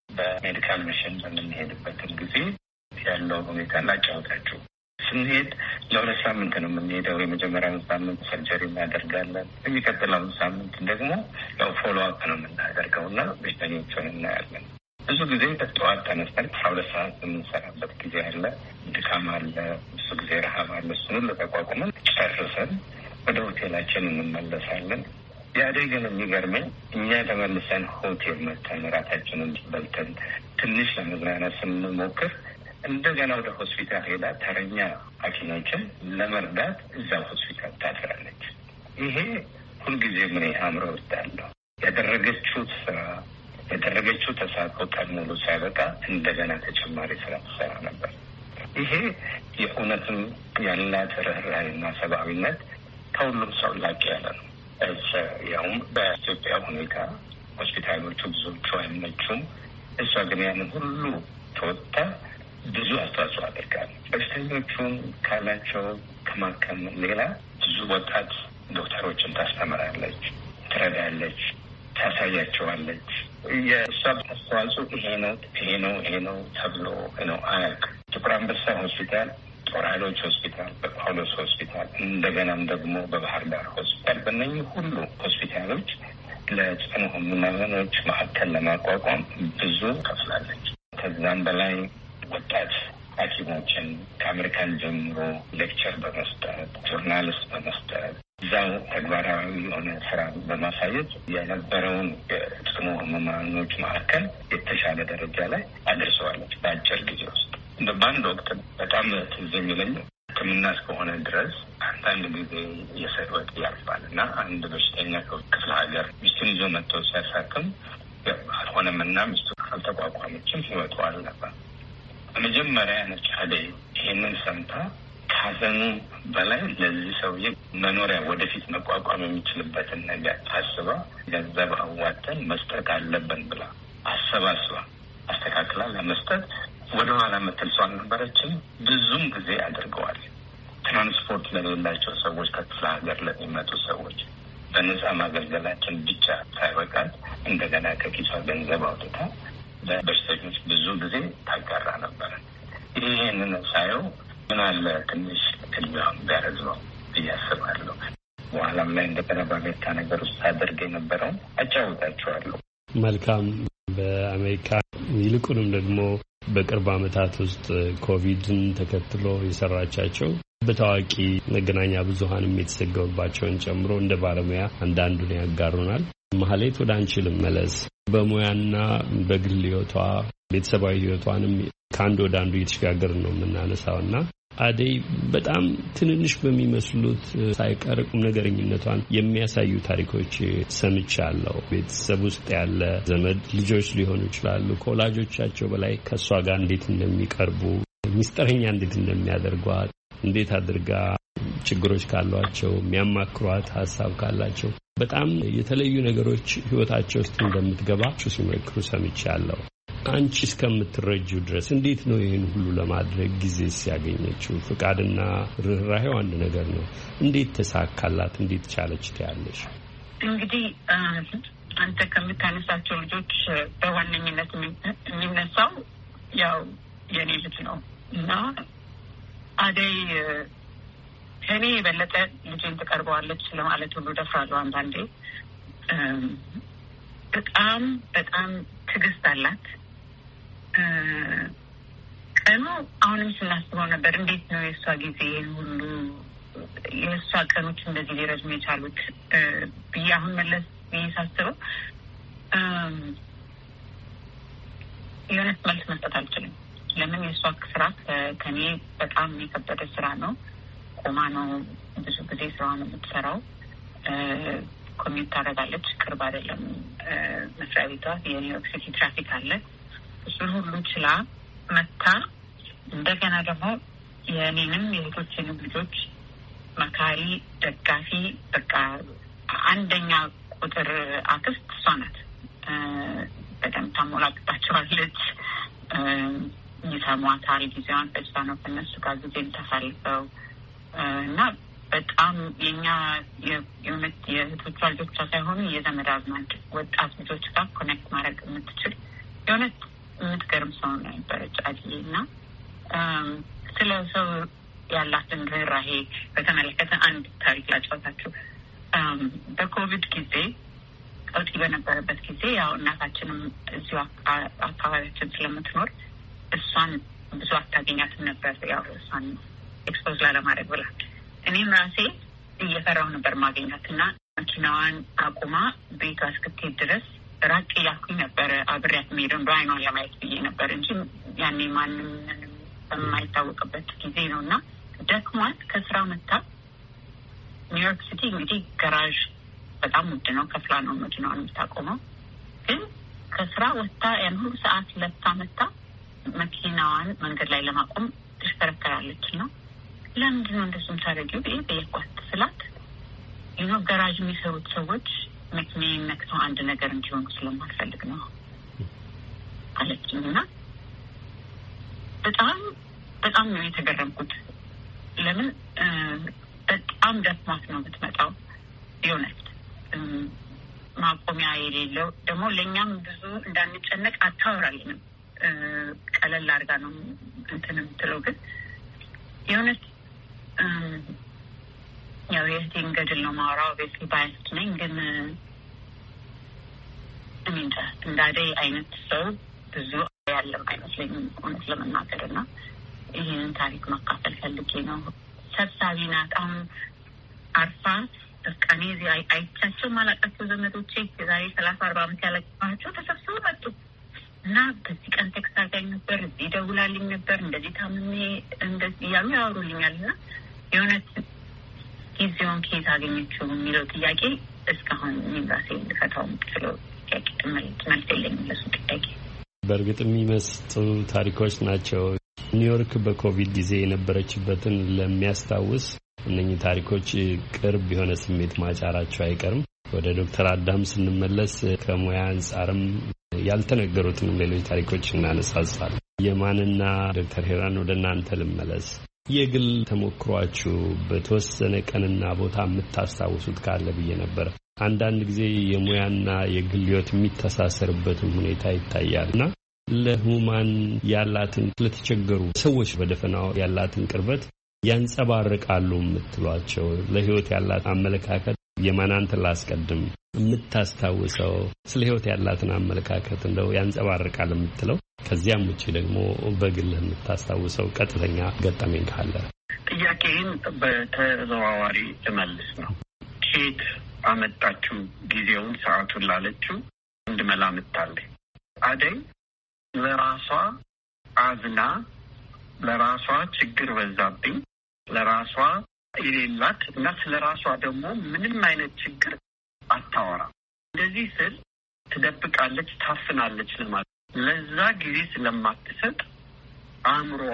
በሜዲካል ሚሽን በምንሄድበትን ጊዜ ያለው ሁኔታ ላጫወታችሁ። ስንሄድ ለሁለት ሳምንት ነው የምንሄደው። የመጀመሪያውን ሳምንት ሰርጀሪ እናደርጋለን። የሚቀጥለውን ሳምንት ደግሞ ያው ፎሎ አፕ ነው የምናደርገው እና በሽተኞቹን እናያለን። ብዙ ጊዜ ጠዋት ተነስተን አስራ ሁለት ሰዓት የምንሰራበት ጊዜ አለ። ድካም አለ፣ ብዙ ጊዜ ረሀብ አለ። እሱን ሁሉ ተቋቁመን ጨርሰን ወደ ሆቴላችን እንመለሳለን። ያደይ ግን የሚገርመኝ እኛ ተመልሰን ሆቴል መተን እራታችንን በልተን ትንሽ ለመዝናናት ስንሞክር እንደገና ወደ ሆስፒታል ሄዳ ተረኛ ሐኪሞችን ለመርዳት እዛው ሆስፒታል ታድራለች። ይሄ ሁልጊዜ ምን አእምሮ ውስጥ አለው። ያደረገችው ስራ ያደረገችው ተሳትፎ ቀን ሙሉ ሳይበቃ እንደገና ተጨማሪ ስራ ትሰራ ነበር። ይሄ የእውነትም ያላት ርህራሄና ሰብአዊነት ከሁሉም ሰው ላቅ ያለ ነው። ያውም በኢትዮጵያ ሁኔታ ሆስፒታሎቹ ብዙዎቹ አይመቹም። እሷ ግን ያንን ሁሉ ተወጥታ ብዙ አስተዋጽኦ አድርጋለች። በሽተኞቹን ካላቸው ከማከም ሌላ ብዙ ወጣት ዶክተሮችን ታስተምራለች፣ ትረዳለች፣ ታሳያቸዋለች። የእሷ አስተዋጽኦ ይሄ ነው ይሄ ነው ይሄ ነው ተብሎ ነው አያልቅ። ጥቁር አንበሳ ሆስፒታል፣ ጦር ኃይሎች ሆስፒታል፣ በጳውሎስ ሆስፒታል፣ እንደገናም ደግሞ በባህር ዳር ሆስፒታል፣ በእነኚህ ሁሉ ሆስፒታሎች ለጽኑ ህሙማኖች ማዕከል ለማቋቋም ብዙ ከፍላለች። ከዛም በላይ ወጣት ሐኪሞችን ከአሜሪካን ጀምሮ ሌክቸር በመስጠት ጆርናሊስት በመስጠት እዛው ተግባራዊ የሆነ ስራ በማሳየት የነበረውን የጽኑ ህሙማኖች ማዕከል የተሻለ ደረጃ ላይ አድርሰዋለች በአጭር ጊዜ ውስጥ። እንደ በአንድ ወቅት በጣም ትዝ የሚለኝ ሕክምና እስከሆነ ድረስ አንዳንድ ጊዜ የሰው ህይወት ያልፋል እና አንድ በሽተኛ ክፍለ ሀገር ሚስቱን ይዞ መጥቶ ሲያሳክም አልሆነም እና ሚስቱ አልተቋቋመችም፣ ህይወቱ አለፈ። መጀመሪያ ነች አደይ ይሄንን ሰምታ ከሀዘኑ በላይ ለዚህ ሰውዬ መኖሪያ ወደፊት መቋቋም የሚችልበትን ነገር አስባ ገንዘብ አዋተን መስጠት አለብን ብላ አሰባስባ አስተካክላ ለመስጠት ወደኋላ መተል ሰው አልነበረችም። ብዙም ጊዜ አድርገዋል። ትራንስፖርት ለሌላቸው ሰዎች፣ ከክፍለ ሀገር ለሚመጡ ሰዎች በነጻ ማገልገላችን ብቻ ሳይበቃት እንደገና ከኪሷ ገንዘብ አውጥታ በበሽተኞች ብዙ ጊዜ ታጋራ ነበረ። ይህንን ሳየው ምን አለ ትንሽ እድሜዋን ቢያረዝመው ብዬ አስባለሁ። በኋላም ላይ እንደገና በአሜሪካ ነገር ውስጥ አደርግ የነበረውን አጫውታችኋለሁ። መልካም። በአሜሪካ ይልቁንም ደግሞ በቅርብ ዓመታት ውስጥ ኮቪድን ተከትሎ የሰራቻቸው በታዋቂ መገናኛ ብዙኃንም የተዘገቡባቸውን ጨምሮ እንደ ባለሙያ አንዳንዱን ያጋሩናል። ማህሌት፣ ወደ አንቺ ልመለስ። በሙያና በግል ህይወቷ ቤተሰባዊ ህይወቷንም ከአንድ ወደ አንዱ እየተሸጋገር ነው የምናነሳውና አደይ በጣም ትንንሽ በሚመስሉት ሳይቀር ቁም ነገረኝነቷን የሚያሳዩ ታሪኮች ሰምቻለሁ። ቤተሰብ ውስጥ ያለ ዘመድ ልጆች ሊሆኑ ይችላሉ። ከወላጆቻቸው በላይ ከእሷ ጋር እንዴት እንደሚቀርቡ፣ ሚስጥረኛ እንዴት እንደሚያደርጓት፣ እንዴት አድርጋ ችግሮች ካሏቸው የሚያማክሯት፣ ሀሳብ ካላቸው በጣም የተለዩ ነገሮች ህይወታቸው ውስጥ እንደምትገባ ሲመክሩ ሰምቻለሁ። አንቺ እስከምትረጂው ድረስ እንዴት ነው ይህን ሁሉ ለማድረግ ጊዜ ሲያገኘችው? ፍቃድና ርህራሄው አንድ ነገር ነው። እንዴት ተሳካላት? እንዴት ቻለች ትያለሽ? እንግዲህ አንተ ከምታነሳቸው ልጆች በዋነኝነት የሚነሳው ያው የኔ ልጅ ነው እና አደይ ከኔ የበለጠ ልጅን ትቀርበዋለች ለማለት ሁሉ ደፍራለሁ። አንዳንዴ በጣም በጣም ትዕግስት አላት። ቀኑ አሁንም ስናስበው ነበር፣ እንዴት ነው የእሷ ጊዜ ሁሉ የእሷ ቀኖች እንደዚህ ሊረዝሙ የቻሉት ብዬ አሁን መለስ ብዬ ሳስበው የሆነት መልስ መስጠት አልችልም። ለምን የእሷ ስራ ከኔ በጣም የከበደ ስራ ነው። ቆማ ነው ብዙ ጊዜ ስራዋን የምትሰራው። ኮሚዩት ታደርጋለች። ቅርብ አይደለም መስሪያ ቤቷ። የኒውዮርክ ሲቲ ትራፊክ አለ። እሱን ሁሉ ችላ መታ እንደገና ደግሞ የኔንም የእህቶችንም ልጆች መካሪ፣ ደጋፊ፣ በቃ አንደኛ ቁጥር አክስት እሷ ናት። በደንብ ታሞላግባቸዋለች። ይሰሟታል። ጊዜዋን ፈጅታ ነው ከነሱ ጋር ጊዜ የምታሳልፈው እና በጣም የኛ የእውነት የእህቶቿ ልጆች ብቻ ሳይሆኑ የዘመድ አዝማድ ወጣት ልጆች ጋር ኮኔክት ማድረግ የምትችል የእውነት የምትገርም ሰው ነበረች አድዬ። እና ስለ ሰው ያላትን ርህራሄ በተመለከተ አንድ ታሪክ ላጫወታችሁ። በኮቪድ ጊዜ ቀውጢ በነበረበት ጊዜ ያው እናታችንም እዚሁ አካባቢያችን ስለምትኖር እሷን ብዙ አታገኛትም ነበር። ያው እሷን ኤክስፖዝ ላለማድረግ ብላ እኔም ራሴ እየፈራሁ ነበር ማገኛትና መኪናዋን አቁማ ቤቷ እስክትሄድ ድረስ ራቅ እያልኩኝ ነበረ አብሬያት የምሄደው እንደ አይኗን ለማየት ብዬ ነበር እንጂ ያኔ ማንም በማይታወቅበት ጊዜ ነው። እና ደክሟት ከስራ መታ ኒውዮርክ ሲቲ እንግዲህ ገራዥ በጣም ውድ ነው፣ ከፍላ ነው መኪናዋን የምታቆመው። ግን ከስራ ወጥታ ያን ሁሉ ሰዓት ለፍታ መታ መኪናዋን መንገድ ላይ ለማቆም ትሽከረከራለች። ነው ለምንድን ነው እንደሱ የምታደርጊው ብዬ ጠየኳት። ስላት ይኖ ገራዥ የሚሰሩት ሰዎች መኪናዬን ነክተው አንድ ነገር እንዲሆኑ ስለማልፈልግ ነው አለችኝ። እና በጣም በጣም ነው የተገረምኩት። ለምን በጣም ደስማት ነው የምትመጣው የእውነት ማቆሚያ የሌለው ደግሞ ለእኛም ብዙ እንዳንጨነቅ አታወራልንም። ቀለል አድርጋ ነው እንትን የምትለው ግን የእውነት ያው የእህቴን ገድል ነው ማውራው ቤት ባይስት ነኝ ግን እንጃ እንዳደይ አይነት ሰው ብዙ ያለም አይመስለኝም እውነት ለመናገር እና ይህንን ታሪክ ማካፈል ፈልጌ ነው። ሰብሳቢ ናት። አሁን አርፋ እስካኔ እዚህ አይቻቸው ማላቃቸው ዘመዶቼ የዛሬ ሰላሳ አርባ አመት ያለባቸው ተሰብስበው መጡ እና በዚህ ቀን ቴክስት አድርጋኝ ነበር፣ እዚህ ደውላልኝ ነበር፣ እንደዚህ ታምሜ እንደዚህ እያሉ ያወሩልኛል እና የእውነት ጊዜውን ከየት አገኘችው የሚለው ጥያቄ እስካሁን ሚራሴ ልፈታው የምትችለው ጥያቄ መልስ የለኝም ለሱ ጥያቄ። በእርግጥ የሚመስጡ ታሪኮች ናቸው። ኒውዮርክ በኮቪድ ጊዜ የነበረችበትን ለሚያስታውስ እነኚህ ታሪኮች ቅርብ የሆነ ስሜት ማጫራቸው አይቀርም። ወደ ዶክተር አዳም ስንመለስ ከሙያ አንጻርም ያልተነገሩትንም ሌሎች ታሪኮች እናነሳሳለን። የማንና ዶክተር ሄራን ወደ እናንተ ልመለስ። የግል ተሞክሯችሁ በተወሰነ ቀንና ቦታ የምታስታውሱት ካለ ብዬ ነበር። አንዳንድ ጊዜ የሙያና የግል ሕይወት የሚተሳሰርበትም ሁኔታ ይታያልና ለህሙማን ያላትን ለተቸገሩ ሰዎች በደፈናው ያላትን ቅርበት ያንጸባርቃሉ የምትሏቸው ለህይወት ያላት አመለካከት የማናንተ ላስቀድም የምታስታውሰው ስለ ህይወት ያላትን አመለካከት እንደው ያንጸባርቃል የምትለው ከዚያም ውጪ ደግሞ በግልህ የምታስታውሰው ቀጥተኛ ገጠመኝ ካለ ጥያቄን በተዘዋዋሪ እመልስ ነው። ኬት አመጣችሁ ጊዜውን ሰዓቱን ላለችው እንድመላ ምታለ አደይ ለራሷ አዝና ለራሷ ችግር በዛብኝ ለራሷ የሌላት እና ስለራሷ ደግሞ ምንም አይነት ችግር አታወራ። እንደዚህ ስል ትደብቃለች፣ ታፍናለች ለማለት ለዛ ጊዜ ስለማትሰጥ አእምሮዋ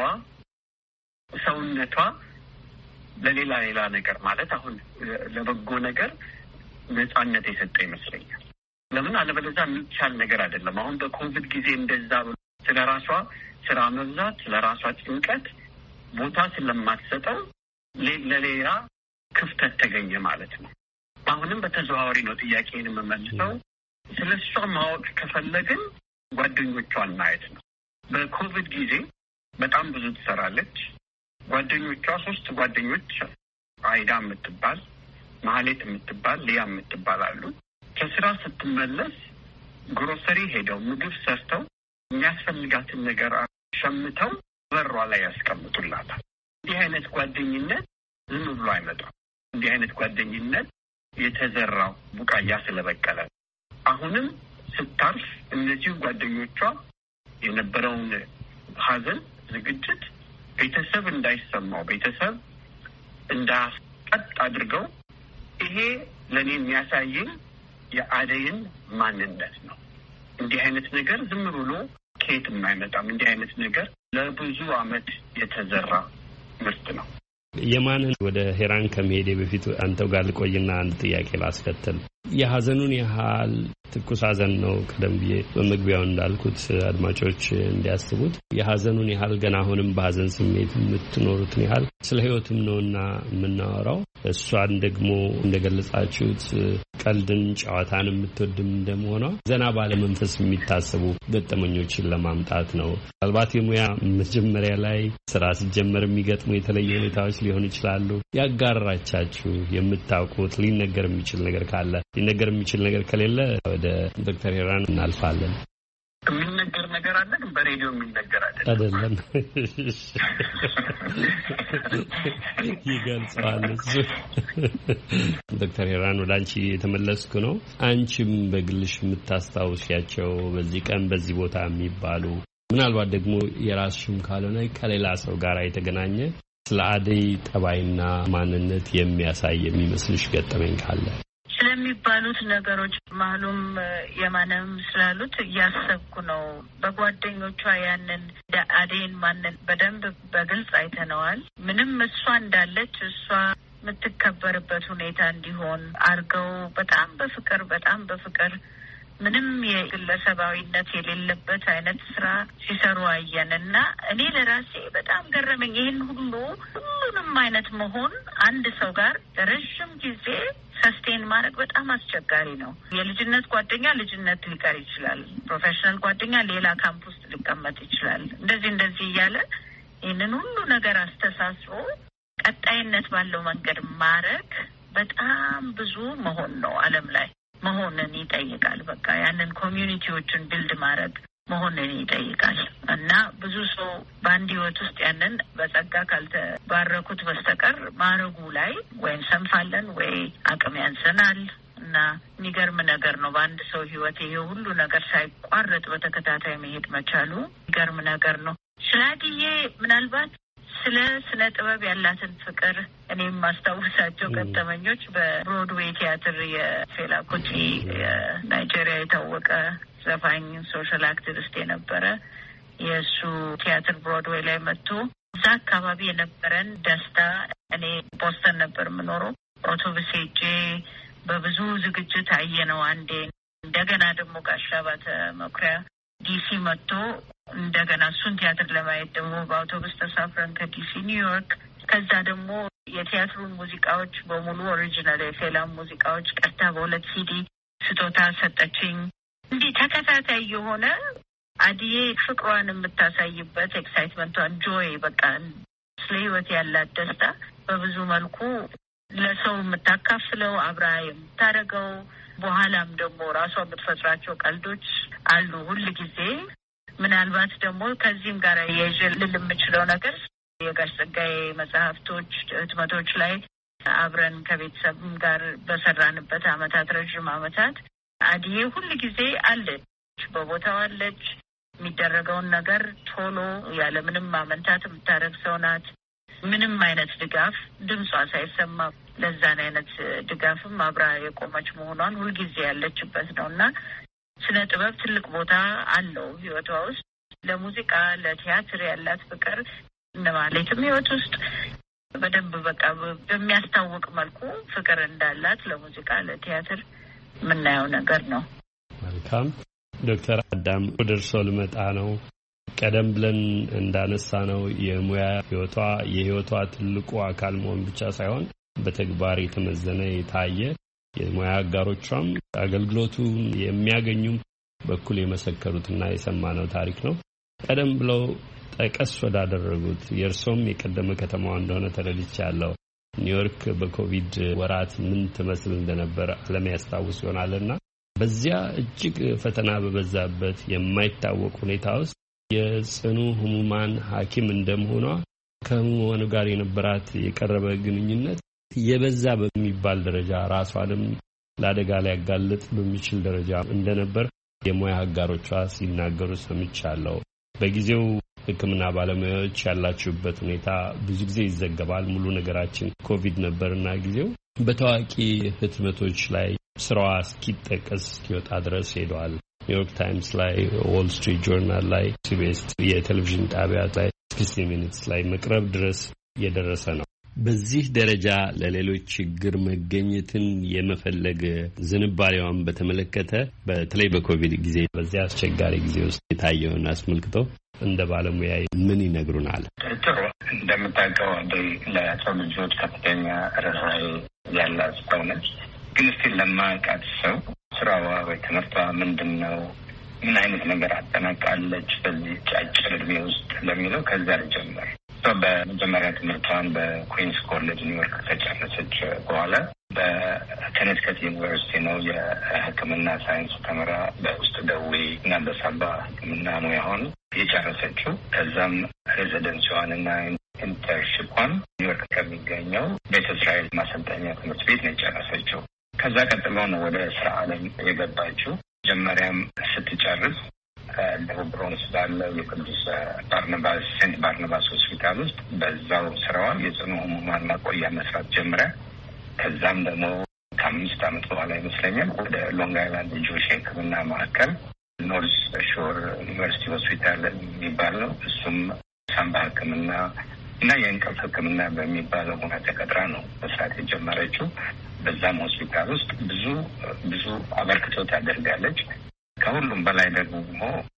ሰውነቷ ለሌላ ሌላ ነገር ማለት አሁን ለበጎ ነገር ነፃነት የሰጠ ይመስለኛል። ለምን አለበለዛ የሚቻል ነገር አይደለም። አሁን በኮቪድ ጊዜ እንደዛ ስለራሷ ስራ መብዛት ስለራሷ ጭንቀት ቦታ ስለማትሰጠው ለሌላ ክፍተት ተገኘ ማለት ነው። አሁንም በተዘዋዋሪ ነው ጥያቄን የምመልሰው። ስለሷ ማወቅ ከፈለግን ጓደኞቿን ማየት ነው። በኮቪድ ጊዜ በጣም ብዙ ትሰራለች። ጓደኞቿ ሶስት ጓደኞች አይዳ የምትባል ማህሌት የምትባል ሊያ የምትባል አሉ። ከስራ ስትመለስ ግሮሰሪ ሄደው ምግብ ሰርተው የሚያስፈልጋትን ነገር ሸምተው በሯ ላይ ያስቀምጡላታል። እንዲህ አይነት ጓደኝነት ዝም ብሎ አይመጣም። እንዲህ አይነት ጓደኝነት የተዘራው ቡቃያ ስለበቀለ አሁንም ስታርፍ እነዚህ ጓደኞቿ የነበረውን ሀዘን ዝግጅት ቤተሰብ እንዳይሰማው ቤተሰብ እንዳስቀጥ አድርገው ይሄ ለኔ የሚያሳየኝ የአደይን ማንነት ነው። እንዲህ አይነት ነገር ዝም ብሎ ከየትም አይመጣም። እንዲህ አይነት ነገር ለብዙ አመት የተዘራ ምርት ነው። የማንን ወደ ሄራን ከመሄዴ በፊት አንተው ጋር ልቆይና አንድ ጥያቄ ላስከተል። የሀዘኑን ያህል ትኩስ ሀዘን ነው። ቀደም ብዬ በመግቢያው እንዳልኩት አድማጮች እንዲያስቡት የሀዘኑን ያህል ገና አሁንም በሀዘን ስሜት የምትኖሩትን ያህል ስለ ህይወትም ነውና የምናወራው። እሷን ደግሞ እንደገለጻችሁት ቀልድን ጨዋታን የምትወድም እንደመሆኗ ዘና ባለ መንፈስ የሚታሰቡ ገጠመኞችን ለማምጣት ነው። ምናልባት የሙያ መጀመሪያ ላይ ስራ ሲጀመር የሚገጥሙ የተለየ ሁኔታዎች ሊሆኑ ይችላሉ። ያጋራቻችሁ የምታውቁት ሊነገር የሚችል ነገር ካለ ሊነገር የሚችል ነገር ከሌለ ወደ ዶክተር ሄራን እናልፋለን። የሚነገር ነገር አለ ግን በሬዲዮ የሚነገር አይደለም አይደለም። ይገልጻል እሱ። ዶክተር ሄራን ወደ አንቺ የተመለስኩ ነው። አንቺም በግልሽ የምታስታውሻቸው በዚህ ቀን በዚህ ቦታ የሚባሉ ምናልባት ደግሞ የራስሽም ካልሆነ ከሌላ ሰው ጋር የተገናኘ ስለ አደይ ጠባይና ማንነት የሚያሳይ የሚመስልሽ ገጠመኝ ካለ? ስለሚባሉት ነገሮች ማሉም የማንም ስላሉት እያሰብኩ ነው። በጓደኞቿ ያንን አደይን ማንን በደንብ በግልጽ አይተነዋል። ምንም እሷ እንዳለች እሷ የምትከበርበት ሁኔታ እንዲሆን አድርገው በጣም በፍቅር በጣም በፍቅር ምንም የግለሰባዊነት የሌለበት አይነት ስራ ሲሰሩ አየንና እኔ ለራሴ በጣም ገረመኝ። ይህን ሁሉ ሁሉንም አይነት መሆን አንድ ሰው ጋር ለረዥም ጊዜ ሰስቴን ማድረግ በጣም አስቸጋሪ ነው። የልጅነት ጓደኛ ልጅነት ሊቀር ይችላል። ፕሮፌሽናል ጓደኛ ሌላ ካምፕ ውስጥ ሊቀመጥ ይችላል። እንደዚህ እንደዚህ እያለ ይህንን ሁሉ ነገር አስተሳስሮ ቀጣይነት ባለው መንገድ ማድረግ በጣም ብዙ መሆን ነው። ዓለም ላይ መሆንን ይጠይቃል። በቃ ያንን ኮሚዩኒቲዎችን ቢልድ ማድረግ መሆንን ይጠይቃል እና ብዙ ሰው በአንድ ህይወት ውስጥ ያንን በጸጋ ካልተባረኩት በስተቀር ማድረጉ ላይ ወይም ሰንፋለን ወይ አቅም ያንሰናል እና የሚገርም ነገር ነው። በአንድ ሰው ህይወት ይሄ ሁሉ ነገር ሳይቋረጥ በተከታታይ መሄድ መቻሉ የሚገርም ነገር ነው። ሽላዲዬ ምናልባት ስለ ስነ ጥበብ ያላትን ፍቅር እኔም ማስታወሳቸው ገጠመኞች በብሮድዌይ ቲያትር የፌላ kuti የናይጄሪያ የታወቀ ዘፋኝ ሶሻል አክቲቪስት የነበረ የእሱ ቲያትር ብሮድዌይ ላይ መጥቶ እዛ አካባቢ የነበረን ደስታ እኔ ቦስተን ነበር የምኖረው። አውቶቡስ ሄጄ በብዙ ዝግጅት አየነው አንዴ። እንደገና ደግሞ ጋሻ ባተ መኩሪያ ዲሲ መጥቶ እንደገና እሱን ቲያትር ለማየት ደግሞ በአውቶቡስ ተሳፍረን ከዲሲ ኒውዮርክ፣ ከዛ ደግሞ የቲያትሩን ሙዚቃዎች በሙሉ ኦሪጂናል የፌላም ሙዚቃዎች ቀርታ በሁለት ሲዲ ስጦታ ሰጠችኝ። እንዲህ ተከታታይ የሆነ አዲዬ ፍቅሯን የምታሳይበት ኤክሳይትመንቷን፣ ጆይ በቃ ስለ ህይወት ያላት ደስታ በብዙ መልኩ ለሰው የምታካፍለው አብራ የምታደርገው በኋላም ደግሞ ራሷ የምትፈጥራቸው ቀልዶች አሉ ሁል ጊዜ። ምናልባት ደግሞ ከዚህም ጋር የይዤ ልል የምችለው ነገር የጋሽ ጸጋዬ መጽሐፍቶች ህትመቶች ላይ አብረን ከቤተሰብም ጋር በሰራንበት አመታት ረዥም አመታት አዲዬ ሁል ጊዜ አለች፣ በቦታው አለች። የሚደረገውን ነገር ቶሎ ያለምንም ማመንታት የምታደርግ ሰው ናት። ምንም አይነት ድጋፍ ድምጿ ሳይሰማ ለዛን አይነት ድጋፍም አብራ የቆመች መሆኗን ሁልጊዜ ያለችበት ነው እና ስነ ጥበብ ትልቅ ቦታ አለው ህይወቷ ውስጥ። ለሙዚቃ ለቲያትር ያላት ፍቅር እንደማለትም ህይወት ውስጥ በደንብ በቃ በሚያስታውቅ መልኩ ፍቅር እንዳላት ለሙዚቃ ለቲያትር የምናየው ነገር ነው። መልካም ዶክተር አዳም ወደ እርስዎ ልመጣ ነው። ቀደም ብለን እንዳነሳ ነው የሙያ ህይወቷ የህይወቷ ትልቁ አካል መሆን ብቻ ሳይሆን በተግባር የተመዘነ የታየ የሙያ አጋሮቿም አገልግሎቱን የሚያገኙም በኩል የመሰከሩትና የሰማነው ታሪክ ነው። ቀደም ብለው ጠቀስ ወዳደረጉት የእርሶም የቀደመ ከተማዋ እንደሆነ ተረድቻለሁ። ኒውዮርክ በኮቪድ ወራት ምን ትመስል እንደነበር ዓለም ያስታውስ ይሆናልና በዚያ እጅግ ፈተና በበዛበት የማይታወቅ ሁኔታ ውስጥ የጽኑ ህሙማን ሐኪም እንደመሆኗ ከህሙማኑ ጋር የነበራት የቀረበ ግንኙነት የበዛ በሚባል ደረጃ ራሷንም ለአደጋ ሊያጋልጥ በሚችል ደረጃ እንደነበር የሙያ አጋሮቿ ሲናገሩ ሰምቻለሁ። በጊዜው ሕክምና ባለሙያዎች ያላችሁበት ሁኔታ ብዙ ጊዜ ይዘገባል። ሙሉ ነገራችን ኮቪድ ነበርና ጊዜው በታዋቂ ህትመቶች ላይ ስራዋ እስኪጠቀስ እስኪወጣ ድረስ ሄደዋል። ኒውዮርክ ታይምስ ላይ፣ ዎል ስትሪት ጆርናል ላይ፣ ሲቢኤስ የቴሌቪዥን ጣቢያት ላይ፣ ሲክስቲ ሚኒትስ ላይ መቅረብ ድረስ የደረሰ ነው። በዚህ ደረጃ ለሌሎች ችግር መገኘትን የመፈለግ ዝንባሌዋን በተመለከተ በተለይ በኮቪድ ጊዜ በዚያ አስቸጋሪ ጊዜ ውስጥ የታየውን አስመልክቶ እንደ ባለሙያ ምን ይነግሩናል? ጥሩ። እንደምታውቀው ለሰው ልጆች ከፍተኛ ርኅራኄ ያላት ሰው ነች። ግን እስቲ ለማያውቃት ሰው ስራዋ ወይ ትምህርቷ ምንድን ነው፣ ምን አይነት ነገር አጠናቃለች በዚህ አጭር እድሜ ውስጥ ለሚለው ከዛ ልጀምር። በመጀመሪያ ትምህርቷን በኩዊንስ ኮሌጅ ኒውዮርክ ከጨረሰች በኋላ በከኔቲከት ዩኒቨርሲቲ ነው የሕክምና ሳይንስ ተምራ በውስጥ ደዌ እና በሳምባ ሕክምና ሙያውን የጨረሰችው። ከዛም ሬዚደንሲዋንና ኢንተርንሺፕዋን ኒውዮርክ ከሚገኘው ቤተ እስራኤል ማሰልጠኛ ትምህርት ቤት ነው የጨረሰችው። ከዛ ቀጥሎ ነው ወደ ስራ ዓለም የገባችው። መጀመሪያም ስትጨርስ ደቡብ ብሮንስ ባለው የቅዱስ ባርናባስ ሴንት ባርናባስ ሆስፒታል ውስጥ በዛው ስራዋ የጽኑ ህሙማን ማቆያ መስራት ጀምራ ከዛም ደግሞ ከአምስት ዓመት በኋላ ይመስለኛል ወደ ሎንግ አይላንድ ጆሽ ሕክምና ማዕከል ኖርዝ ሾር ዩኒቨርሲቲ ሆስፒታል የሚባል ነው። እሱም ሳምባ ሕክምና እና የእንቅልፍ ሕክምና በሚባለው ሙያ ተቀጥራ ነው መስራት የጀመረችው። በዛም ሆስፒታል ውስጥ ብዙ ብዙ አበርክቶ ታደርጋለች። ከሁሉም በላይ ደግሞ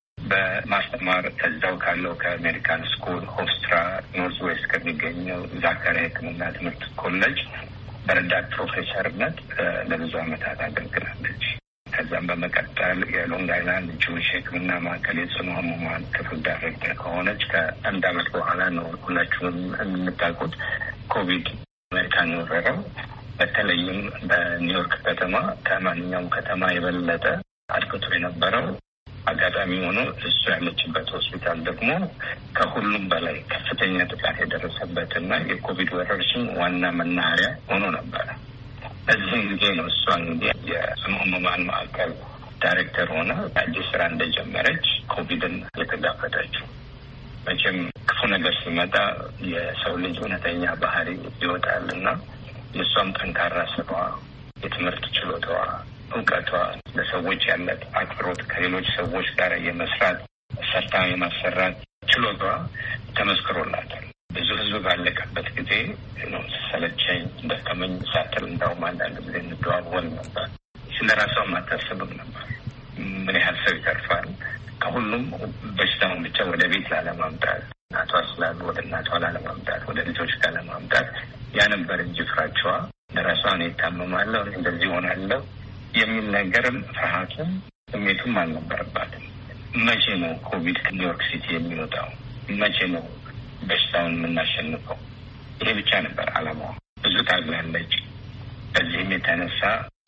በማስተማር ከዛው ካለው ከአሜሪካን ስኩል ሆፍስትራ ኖርዝ ዌስት ከሚገኘው ዛካሪያ ሕክምና ትምህርት ኮሌጅ በረዳት ፕሮፌሰርነት ለብዙ ዓመታት አገልግላለች። ከዛም በመቀጠል የሎንግ አይላንድ ጁዊሽ ሕክምና ማዕከል የጽኑ ህሙማን ክፍል ዳይሬክተር ከሆነች ከአንድ ዓመት በኋላ ነው ሁላችሁም የምታውቁት ኮቪድ አሜሪካን የወረረው። በተለይም በኒውዮርክ ከተማ ከማንኛውም ከተማ የበለጠ አድክቶ የነበረው አጋጣሚ ሆኖ እሱ ያለችበት ሆስፒታል ደግሞ ከሁሉም በላይ ከፍተኛ ጥቃት የደረሰበትና የኮቪድ ወረርሽኝ ዋና መናኸሪያ ሆኖ ነበረ። በዚህ ጊዜ ነው እሷ እንግዲህ የጽኑ ህሙማን ማዕከል ዳይሬክተር ሆነ አዲስ ስራ እንደጀመረች ኮቪድን የተጋፈጠችው። መቼም ክፉ ነገር ሲመጣ የሰው ልጅ እውነተኛ ባህሪ ይወጣልና የእሷም ጠንካራ ስራዋ፣ የትምህርት ችሎታዋ፣ እውቀቷ፣ ለሰዎች ያላት አክብሮት፣ ከሌሎች ሰዎች ጋር የመስራት ሰርታ የማሰራት ችሎታዋ ተመስክሮላታል። ብዙ ህዝብ ባለቀበት ጊዜ ነው ሰለቸኝ ደከመኝ ሳትል እንዳውም አንዳንድ ጊዜ እንደዋወል ነበር። ስለ ራሷም አታስብም ነበር። ምን ያህል ሰው ይተርፋል፣ ከሁሉም በሽታውን ብቻ ወደ ቤት ላለማምጣት፣ እናቷ ስላሉ ወደ እናቷ ላለማምጣት፣ ወደ ልጆች ጋር ለማምጣት ያ ነበር እንጂ ፍራቸዋ ለራሷ ነው የታመማለሁ እንደዚህ ሆናለሁ የሚል ነገርም ፍርሃቱም ስሜቱም አልነበረባትም። መቼ ነው ኮቪድ ከኒውዮርክ ሲቲ የሚወጣው? መቼ ነው በሽታውን የምናሸንፈው? ይሄ ብቻ ነበር አላማዋ። ብዙ ታግላለች። በዚህም የተነሳ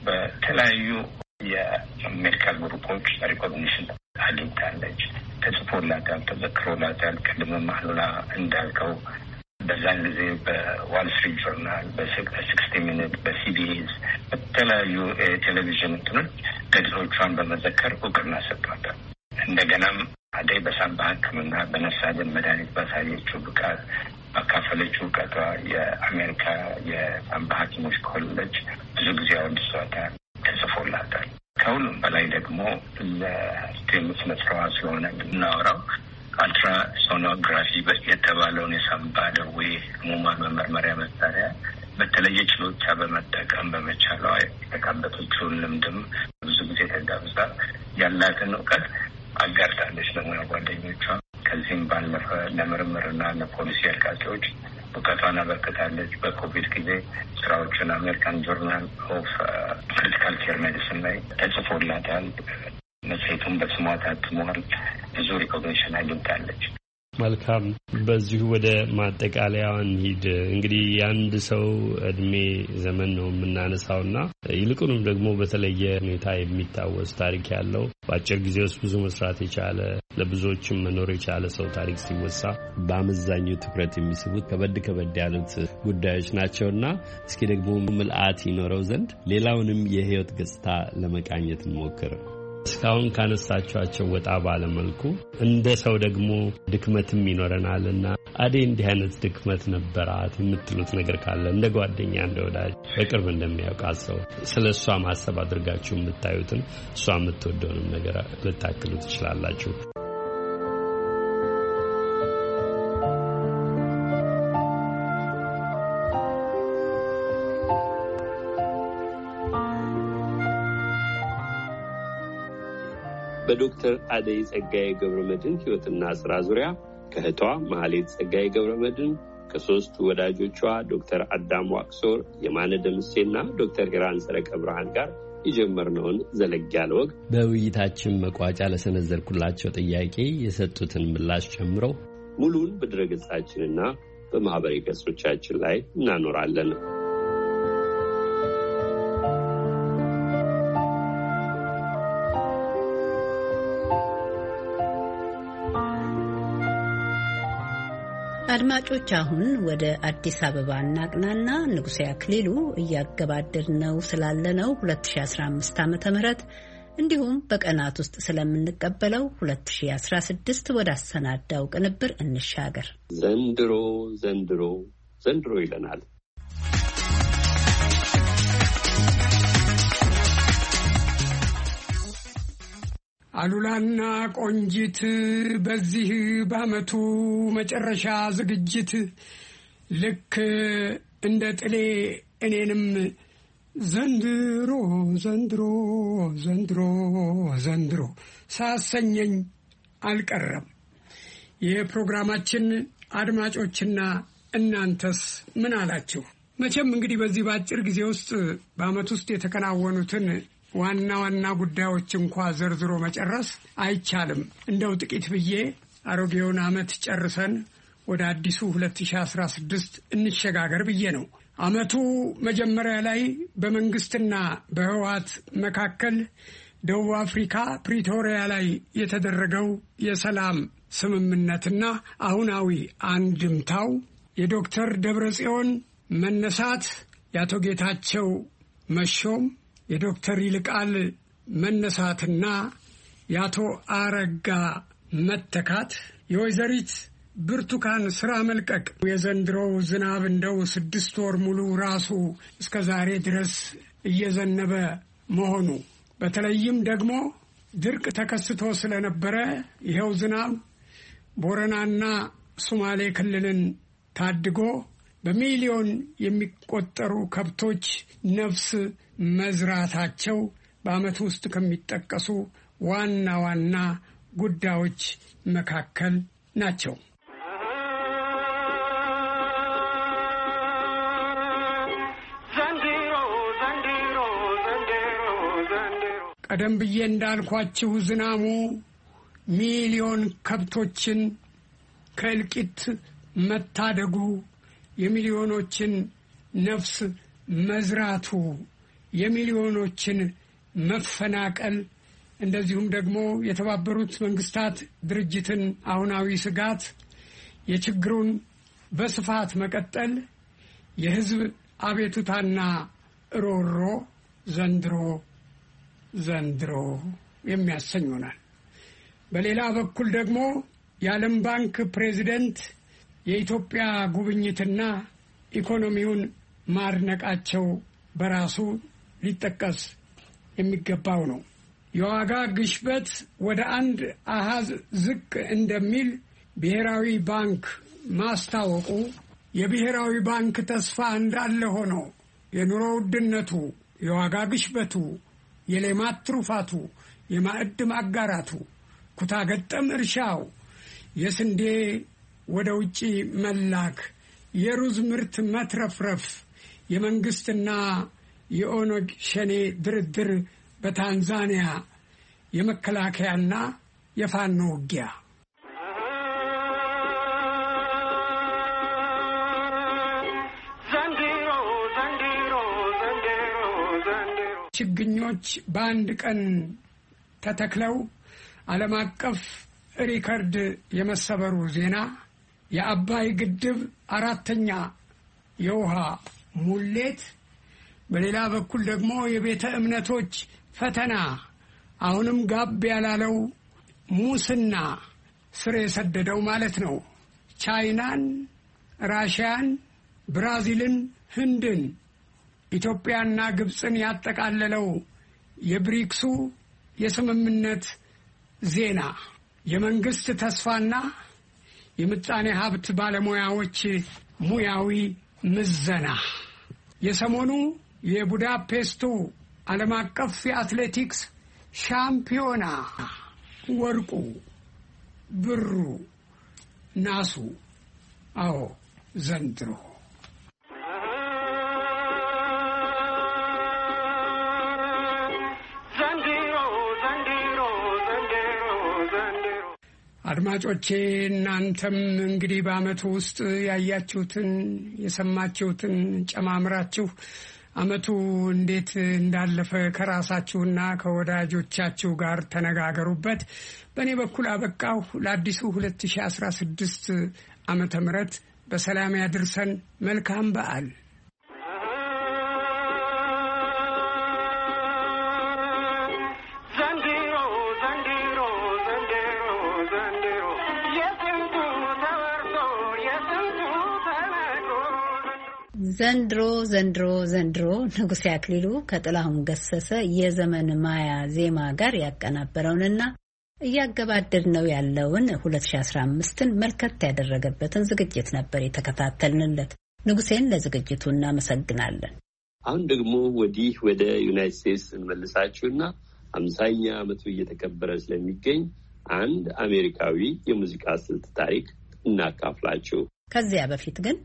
በተለያዩ የሜዲካል ግሩፖች ሪኮግኒሽን አግኝታለች። ተጽፎላታል፣ ተዘክሮላታል። ቅድም ማህሉላ እንዳልከው በዛን ጊዜ በዋል ስትሪት ጆርናል፣ በሲክስቲ ሚኒት፣ በሲቢኤስ በተለያዩ ቴሌቪዥን እንትኖች ገድሎቿን በመዘከር እውቅና ሰጥቷታል። እንደገናም አደይ በሳምባ ሕክምና በነፍስ አድን መድኃኒት ባሳየችው ብቃት ባካፈለችው እውቀቷ የአሜሪካ የሳምባ ሐኪሞች ኮሌጅ ብዙ ጊዜ አወድሷታል፣ ተጽፎላታል። ከሁሉም በላይ ደግሞ ለስቴም ስነ ስራዋ ስለሆነ የምናወራው አልትራሶኖግራፊ የተባለውን የሳምባ ደዌ ህሙማን መመርመሪያ መሳሪያ በተለየ ችሎታ በመጠቀም በመቻሏ የተካበተችውን ልምድም ብዙ ጊዜ ተጋብዛ ያላትን እውቀት አጋርታለች ለሙያ ጓደኞቿ። ከዚህም ባለፈ ለምርምርና ለፖሊሲ አርቃቂዎች እውቀቷን አበርክታለች። በኮቪድ ጊዜ ስራዎችን አሜሪካን ጆርናል ኦፍ ክሪቲካል ኬር ሜዲሲን ላይ ተጽፎላታል። መጽሔቱን በስሟ ታትሟል። ብዙ ሪኮግኒሽን አግኝታለች። መልካም። በዚሁ ወደ ማጠቃለያው እንሂድ። እንግዲህ የአንድ ሰው እድሜ ዘመን ነው የምናነሳውና ይልቁንም ደግሞ በተለየ ሁኔታ የሚታወስ ታሪክ ያለው በአጭር ጊዜ ውስጥ ብዙ መስራት የቻለ ለብዙዎችም መኖር የቻለ ሰው ታሪክ ሲወሳ በአመዛኙ ትኩረት የሚስቡት ከበድ ከበድ ያሉት ጉዳዮች ናቸውና እስኪ ደግሞ ምልአት ይኖረው ዘንድ ሌላውንም የህይወት ገጽታ ለመቃኘት እንሞክር። እስካሁን ካነሳቸዋቸው ወጣ ባለመልኩ እንደ ሰው ደግሞ ድክመትም ይኖረናልና አደይ እንዲህ አይነት ድክመት ነበራት የምትሉት ነገር ካለ እንደ ጓደኛ፣ እንደ ወዳጅ፣ በቅርብ እንደሚያውቃት ሰው ስለ እሷ ማሰብ አድርጋችሁ የምታዩትን እሷ የምትወደውንም ነገር ልታክሉ ትችላላችሁ። በዶክተር አደይ ጸጋዬ ገብረመድህን ሕይወትና ስራ ዙሪያ ከእህቷ መሐሌት ጸጋዬ ገብረመድህን ከሶስት ወዳጆቿ ዶክተር አዳም ዋቅሶር፣ የማነ ደምሴና ዶክተር ሄራን ሰረቀ ብርሃን ጋር የጀመርነውን ዘለግ ያለ ወግ በውይይታችን መቋጫ ለሰነዘርኩላቸው ጥያቄ የሰጡትን ምላሽ ጨምረው ሙሉን በድረገጻችንና በማህበራዊ ገጾቻችን ላይ እናኖራለን። አድማጮች አሁን ወደ አዲስ አበባ እናቅናና ንጉሴ አክሊሉ እያገባደድነው ስላለነው ሁለት ሺህ አስራ አምስት ዓመተ ምህረት እንዲሁም በቀናት ውስጥ ስለምንቀበለው ሁለት ሺህ አስራ ስድስት ወደ አሰናዳው ቅንብር እንሻገር። ዘንድሮ ዘንድሮ ዘንድሮ ይለናል። አሉላና ቆንጂት በዚህ በዓመቱ መጨረሻ ዝግጅት ልክ እንደ ጥሌ እኔንም ዘንድሮ ዘንድሮ ዘንድሮ ዘንድሮ ሳሰኘኝ አልቀረም። የፕሮግራማችን አድማጮችና እናንተስ ምን አላችሁ? መቼም እንግዲህ በዚህ ባጭር ጊዜ ውስጥ በዓመት ውስጥ የተከናወኑትን ዋና ዋና ጉዳዮች እንኳን ዘርዝሮ መጨረስ አይቻልም። እንደው ጥቂት ብዬ አሮጌውን ዓመት ጨርሰን ወደ አዲሱ ሁለት ሺህ አስራ ስድስት እንሸጋገር ብዬ ነው። ዓመቱ መጀመሪያ ላይ በመንግስትና በህወሓት መካከል ደቡብ አፍሪካ ፕሪቶሪያ ላይ የተደረገው የሰላም ስምምነትና አሁናዊ አንድምታው የዶክተር ደብረጽዮን መነሳት፣ የአቶ ጌታቸው መሾም፣ የዶክተር ይልቃል መነሳትና የአቶ አረጋ መተካት፣ የወይዘሪት ብርቱካን ስራ መልቀቅ፣ የዘንድሮው ዝናብ እንደው ስድስት ወር ሙሉ ራሱ እስከ ዛሬ ድረስ እየዘነበ መሆኑ፣ በተለይም ደግሞ ድርቅ ተከስቶ ስለነበረ ይኸው ዝናብ ቦረናና ሶማሌ ክልልን ታድጎ በሚሊዮን የሚቆጠሩ ከብቶች ነፍስ መዝራታቸው በዓመት ውስጥ ከሚጠቀሱ ዋና ዋና ጉዳዮች መካከል ናቸው። ቀደም ብዬ እንዳልኳችሁ ዝናሙ ሚሊዮን ከብቶችን ከእልቂት መታደጉ፣ የሚሊዮኖችን ነፍስ መዝራቱ፣ የሚሊዮኖችን መፈናቀል፣ እንደዚሁም ደግሞ የተባበሩት መንግስታት ድርጅትን አሁናዊ ስጋት፣ የችግሩን በስፋት መቀጠል፣ የህዝብ አቤቱታና ሮሮ ዘንድሮ ዘንድሮ የሚያሰኙናል። በሌላ በኩል ደግሞ የዓለም ባንክ ፕሬዚደንት የኢትዮጵያ ጉብኝትና ኢኮኖሚውን ማድነቃቸው በራሱ ሊጠቀስ የሚገባው ነው። የዋጋ ግሽበት ወደ አንድ አሃዝ ዝቅ እንደሚል ብሔራዊ ባንክ ማስታወቁ የብሔራዊ ባንክ ተስፋ እንዳለ ሆኖ የኑሮ ውድነቱ፣ የዋጋ ግሽበቱ፣ የሌማት ትሩፋቱ፣ የማዕድ ማጋራቱ፣ ኩታ ገጠም እርሻው፣ የስንዴ ወደ ውጪ መላክ፣ የሩዝ ምርት መትረፍረፍ፣ የመንግስትና የኦነግ ሸኔ ድርድር በታንዛኒያ፣ የመከላከያና የፋኖ ውጊያ፣ ችግኞች በአንድ ቀን ተተክለው ዓለም አቀፍ ሪከርድ የመሰበሩ ዜና፣ የአባይ ግድብ አራተኛ የውሃ ሙሌት፣ በሌላ በኩል ደግሞ የቤተ እምነቶች ፈተና አሁንም ጋብ ያላለው ሙስና ስር የሰደደው ማለት ነው። ቻይናን፣ ራሽያን፣ ብራዚልን፣ ህንድን፣ ኢትዮጵያና ግብፅን ያጠቃለለው የብሪክሱ የስምምነት ዜና፣ የመንግስት ተስፋና የምጣኔ ሀብት ባለሙያዎች ሙያዊ ምዘና፣ የሰሞኑ የቡዳፔስቱ ዓለም አቀፍ የአትሌቲክስ ሻምፒዮና፣ ወርቁ፣ ብሩ፣ ናሱ፣ አዎ ዘንድሮ አድማጮቼ እናንተም እንግዲህ በአመቱ ውስጥ ያያችሁትን የሰማችሁትን ጨማምራችሁ አመቱ እንዴት እንዳለፈ ከራሳችሁና ከወዳጆቻችሁ ጋር ተነጋገሩበት። በእኔ በኩል አበቃሁ። ለአዲሱ ሁለት ሺህ አስራ ስድስት ዓመተ ምህረት በሰላም ያድርሰን። መልካም በዓል። ዘንድሮ ዘንድሮ ዘንድሮ ንጉሴ አክሊሉ ከጥላሁን ገሰሰ የዘመን ማያ ዜማ ጋር ያቀናበረውንና እያገባደድ ነው ያለውን ሁለት ሺህ አስራ አምስትን መልከት ያደረገበትን ዝግጅት ነበር የተከታተልንለት። ንጉሴን ለዝግጅቱ እናመሰግናለን። አሁን ደግሞ ወዲህ ወደ ዩናይትድ ስቴትስ እንመልሳችሁና አምሳኛ ዓመቱ እየተከበረ ስለሚገኝ አንድ አሜሪካዊ የሙዚቃ ስልት ታሪክ እናካፍላችሁ። ከዚያ በፊት ግን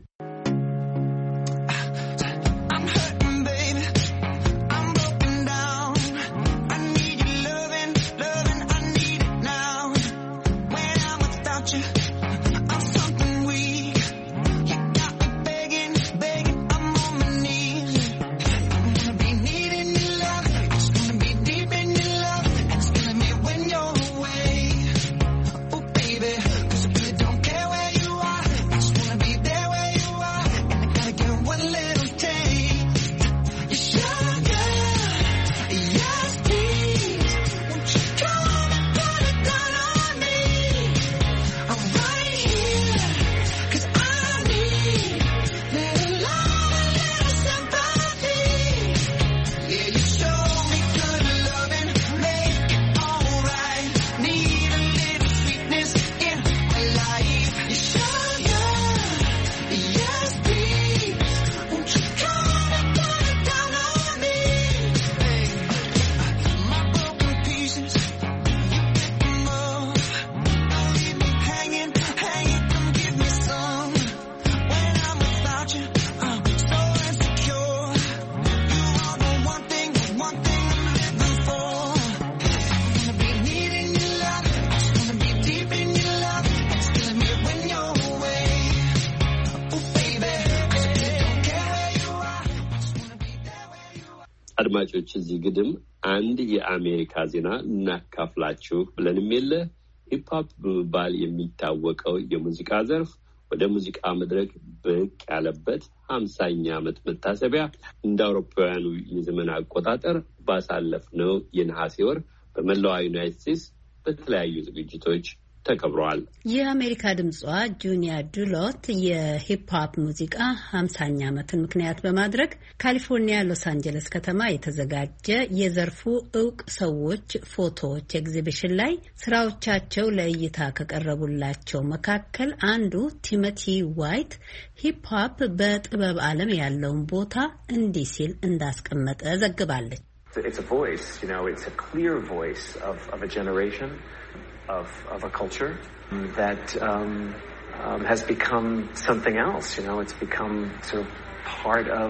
አድማጮች እዚህ ግድም አንድ የአሜሪካ ዜና እናካፍላችሁ ብለንም የለ ሂፕ ሆፕ በመባል የሚታወቀው የሙዚቃ ዘርፍ ወደ ሙዚቃ መድረክ ብቅ ያለበት ሀምሳኛ ዓመት መታሰቢያ እንደ አውሮፓውያኑ የዘመን አቆጣጠር ባሳለፍነው የነሐሴ ወር በመላው ዩናይትድ ስቴትስ በተለያዩ ዝግጅቶች ተከብሯል። የአሜሪካ ድምጿ ጁኒያ ዱሎት የሂፕ ሆፕ ሙዚቃ ሀምሳኛ ዓመትን ምክንያት በማድረግ ካሊፎርኒያ ሎስ አንጀለስ ከተማ የተዘጋጀ የዘርፉ እውቅ ሰዎች ፎቶዎች ኤግዚቢሽን ላይ ስራዎቻቸው ለእይታ ከቀረቡላቸው መካከል አንዱ ቲሞቲ ዋይት ሂፕ ሆፕ በጥበብ ዓለም ያለውን ቦታ እንዲህ ሲል እንዳስቀመጠ ዘግባለች። It's a voice, you know, it's a clear voice of, of a generation. Of, of a culture that um, um, has become something else. You know, it's become sort of part of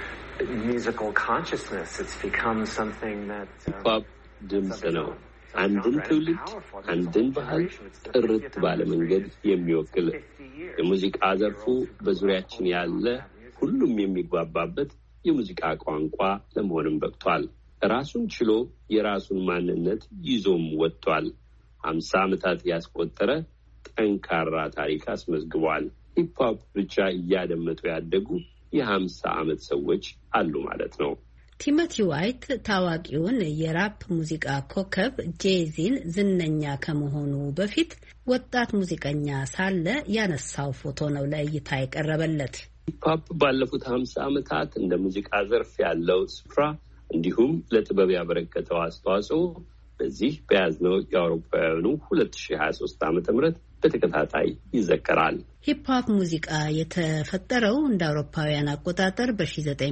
musical consciousness. It's become something that. Pop ድምጽ ነው። አንድን ትውልድ አንድን ባህል ጥርት ባለ መንገድ የሚወክል የሙዚቃ ዘርፉ በዙሪያችን ያለ ሁሉም የሚግባባበት የሙዚቃ ቋንቋ ለመሆንም በቅቷል። ራሱን ችሎ የራሱን ማንነት ይዞም ወጥቷል። ሀምሳ ዓመታት ያስቆጠረ ጠንካራ ታሪክ አስመዝግቧል። ሂፕ ሆፕ ብቻ እያደመጡ ያደጉ የሀምሳ ዓመት ሰዎች አሉ ማለት ነው። ቲሞቲ ዋይት ታዋቂውን የራፕ ሙዚቃ ኮከብ ጄዚን ዝነኛ ከመሆኑ በፊት ወጣት ሙዚቀኛ ሳለ ያነሳው ፎቶ ነው ለእይታ የቀረበለት። ሂፕ ሆፕ ባለፉት ሀምሳ ዓመታት እንደ ሙዚቃ ዘርፍ ያለው ስፍራ እንዲሁም ለጥበብ ያበረከተው አስተዋጽኦ በዚህ በያዝነው የአውሮፓውያኑ ሁለት ሺህ ሀያ ሶስት ዓመተ ምህረት በተከታታይ ይዘከራል። ሂፕ ሆፕ ሙዚቃ የተፈጠረው እንደ አውሮፓውያን አቆጣጠር በ1973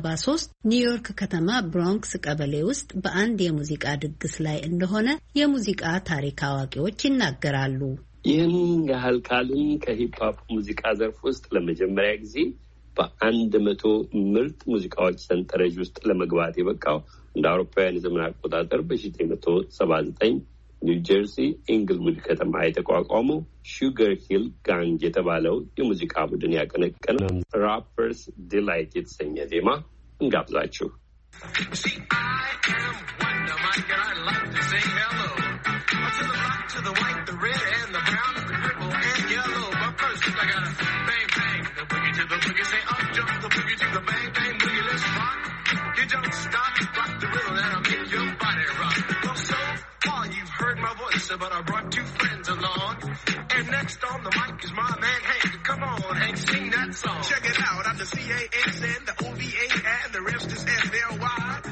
ኒውዮርክ ከተማ ብሮንክስ ቀበሌ ውስጥ በአንድ የሙዚቃ ድግስ ላይ እንደሆነ የሙዚቃ ታሪክ አዋቂዎች ይናገራሉ። ይህን ያህል ካልን ከሂፕ ሆፕ ሙዚቃ ዘርፍ ውስጥ ለመጀመሪያ ጊዜ በአንድ መቶ ምርጥ ሙዚቃዎች ሰንጠረዥ ውስጥ ለመግባት የበቃው እንደ አውሮፓውያን የዘመን አቆጣጠር በዘጠኝ መቶ ሰባ ዘጠኝ ኒው ጀርሲ ኢንግልውድ ከተማ የተቋቋመው ሹገር ሂል ጋንግ የተባለው የሙዚቃ ቡድን ያቀነቀነው ራፐርስ ዲላይት የተሰኘ ዜማ እንጋብዛችሁ። But I brought two friends along, and next on the mic is my man Hank. Come on, Hank, sing that song. Check it out, I'm the C A S N, the O V A, and the rest is F L Y. You see,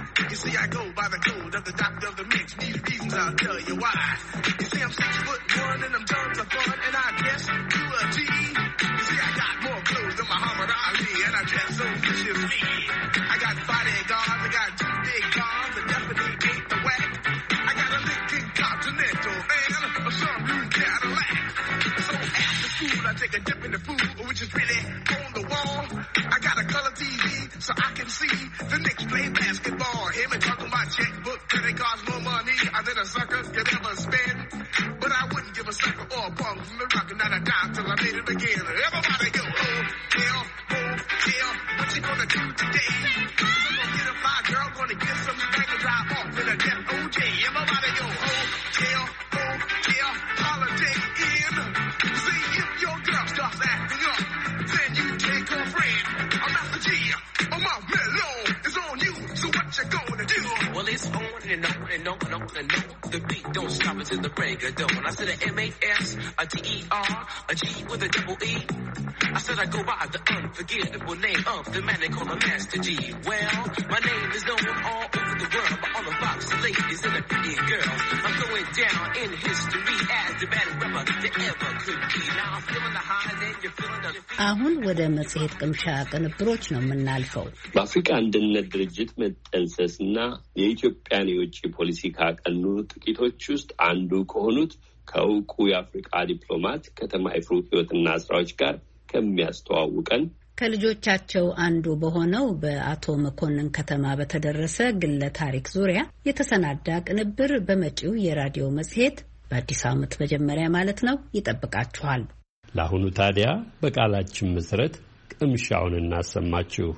See, I go by the code of the doctor of the mix. These reasons I'll tell you why. You see, I'm six foot one and I'm done for fun, and I guess you a G. You see, I got more clothes than Muhammad Ali, and I dress so viciously. I got bodyguards, I got two big cars, that definitely ain't the whack. I got a Lincoln Continental and a sunroof Cadillac. So after school, I take a dip in the pool, which is really on the wall. I got a color T V, so I can see the Knicks play basketball. Him and talking my checkbook, cause they cost more money than a sucker could ever spend. But I wouldn't give a sucker or a punk from the rockin' out of dime till I made it again. Everybody go, oh, hell, oh, hell, what you gonna do today? I'm gonna get a fly girl, gonna get some spank and drive off in a death O J. Everybody go, oh, hell, oh, hell, holiday in. See, if your girl starts acting up, then you take her friend. I'm Master G, oh, my mellow is on you, so what you gonna do? Well, it's on and on and on and on and on. The beat don't stop until the break of dawn. I said a M A S, a T E R, a G with a double E. I said I go by the unforgettable name of the man they call a Master G. Well, my name is known all over the world by all the foxy ladies and the pretty girls. I'm going down in history as the best rapper that ever could be. Now I'm feeling the highs and you're feeling the... አሁን ወደ መጽሔት ቅምሻ ቅንብሮች ነው የምናልፈው። በአፍሪካ አንድነት ድርጅት መጠንሰስና የኢትዮጵያን የውጭ ፖሊሲ ካቀኑ ጥቂቶች ውስጥ አንዱ ከሆኑት ከእውቁ የአፍሪካ ዲፕሎማት ከተማ ይፍሩ ሕይወትና ስራዎች ጋር ከሚያስተዋውቀን ከልጆቻቸው አንዱ በሆነው በአቶ መኮንን ከተማ በተደረሰ ግለ ታሪክ ዙሪያ የተሰናዳ ቅንብር በመጪው የራዲዮ መጽሔት በአዲስ ዓመት መጀመሪያ ማለት ነው ይጠብቃችኋል። ለአሁኑ ታዲያ በቃላችን መሰረት ቅምሻውን እናሰማችሁ።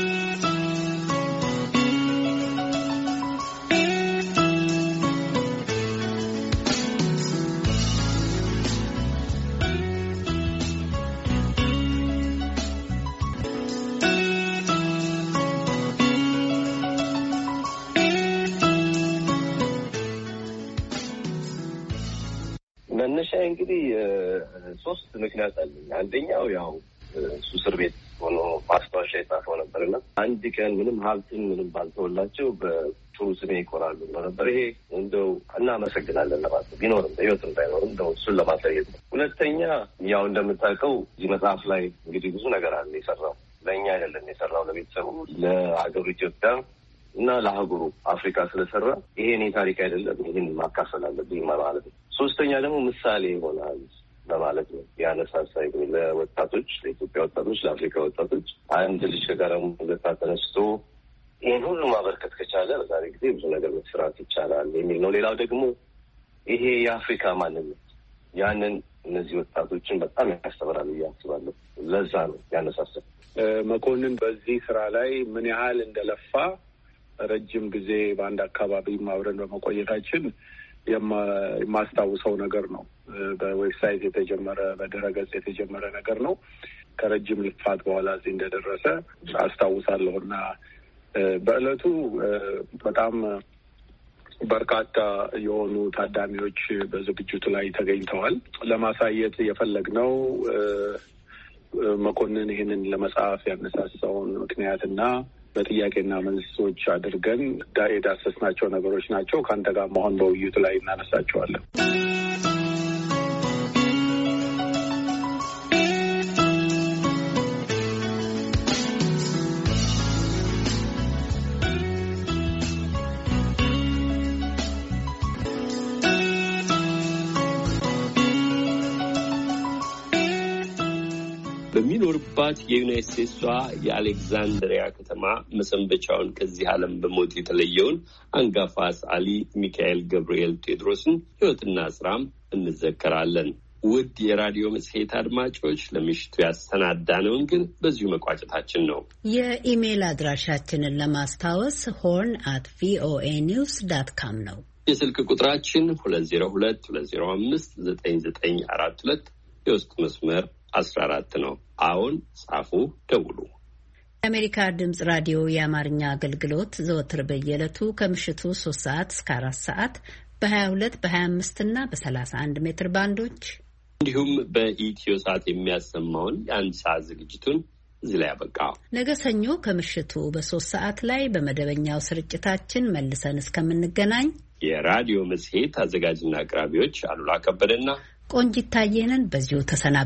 መነሻዬ እንግዲህ ሶስት ምክንያት አለኝ። አንደኛው ያው እሱ እስር ቤት ሆኖ ማስታወሻ የጻፈው ነበርና አንድ ቀን ምንም ሀብትን ምንም ባልተወላቸው በጥሩ ስሜ ይቆራሉ ነበር። ይሄ እንደው እናመሰግናለን ለማለት ቢኖርም በህይወት እንዳይኖርም እንደው እሱን ለማሳየት ነው። ሁለተኛ ያው እንደምታውቀው እዚህ መጽሐፍ ላይ እንግዲህ ብዙ ነገር አለ የሰራው። ለእኛ አይደለም የሰራው፣ ለቤተሰቡ፣ ለሀገሩ ኢትዮጵያ እና ለሀገሩ አፍሪካ ስለሰራ ይሄን ታሪክ አይደለም ይሄን ማካፈል አለብኝ ማለት ነው። ሶስተኛ ደግሞ ምሳሌ ይሆናል በማለት ነው ያነሳሳይ ለወጣቶች፣ ለኢትዮጵያ ወጣቶች፣ ለአፍሪካ ወጣቶች አንድ ልጅ ከጋራ ሙሉታ ተነስቶ ይሄን ሁሉ ማበርከት ከቻለ በዛሬ ጊዜ ብዙ ነገር መስራት ይቻላል የሚል ነው። ሌላው ደግሞ ይሄ የአፍሪካ ማንነት ያንን እነዚህ ወጣቶችን በጣም ያስተምራል ያስባለሁ። ለዛ ነው ያነሳሳይ። መኮንን በዚህ ስራ ላይ ምን ያህል እንደለፋ ረጅም ጊዜ በአንድ አካባቢ ማብረን በመቆየታችን የማስታውሰው ነገር ነው። በዌብሳይት የተጀመረ በድረገጽ የተጀመረ ነገር ነው። ከረጅም ልፋት በኋላ እዚህ እንደደረሰ አስታውሳለሁ እና በእለቱ በጣም በርካታ የሆኑ ታዳሚዎች በዝግጅቱ ላይ ተገኝተዋል። ለማሳየት የፈለግነው መኮንን ይህንን ለመጻፍ ያነሳሳውን ምክንያትና በጥያቄና መልሶች አድርገን የዳሰስናቸው ነገሮች ናቸው። ከአንተ ጋር መሆን በውይይቱ ላይ እናነሳቸዋለን። በሚኖርባት የዩናይትድ ስቴትሷ የአሌክዛንድሪያ ከተማ መሰንበቻውን ከዚህ ዓለም በሞት የተለየውን አንጋፋ ሰዓሊ ሚካኤል ገብርኤል ቴዎድሮስን ሕይወትና ስራም እንዘከራለን። ውድ የራዲዮ መጽሔት አድማጮች ለምሽቱ ያሰናዳነውን ግን በዚሁ መቋጨታችን ነው። የኢሜል አድራሻችንን ለማስታወስ ሆርን አት ቪኦኤ ኒውስ ዳት ካም ነው። የስልክ ቁጥራችን ሁለት ዜሮ ሁለት ሁለት ዜሮ አምስት ዘጠኝ ዘጠኝ አራት ሁለት የውስጥ መስመር አስራ አራት ነው። አሁን ጻፉ፣ ደውሉ። የአሜሪካ ድምጽ ራዲዮ የአማርኛ አገልግሎት ዘወትር በየዕለቱ ከምሽቱ ሶስት ሰዓት እስከ አራት ሰዓት በሀያ ሁለት በሀያ አምስት እና በሰላሳ አንድ ሜትር ባንዶች እንዲሁም በኢትዮ ሰዓት የሚያሰማውን የአንድ ሰዓት ዝግጅቱን እዚህ ላይ አበቃ። ነገ ሰኞ ከምሽቱ በሶስት ሰዓት ላይ በመደበኛው ስርጭታችን መልሰን እስከምንገናኝ የራዲዮ መጽሔት አዘጋጅና አቅራቢዎች አሉላ ከበደና ቆንጂት ታየነን በዚሁ ተሰናብተናል።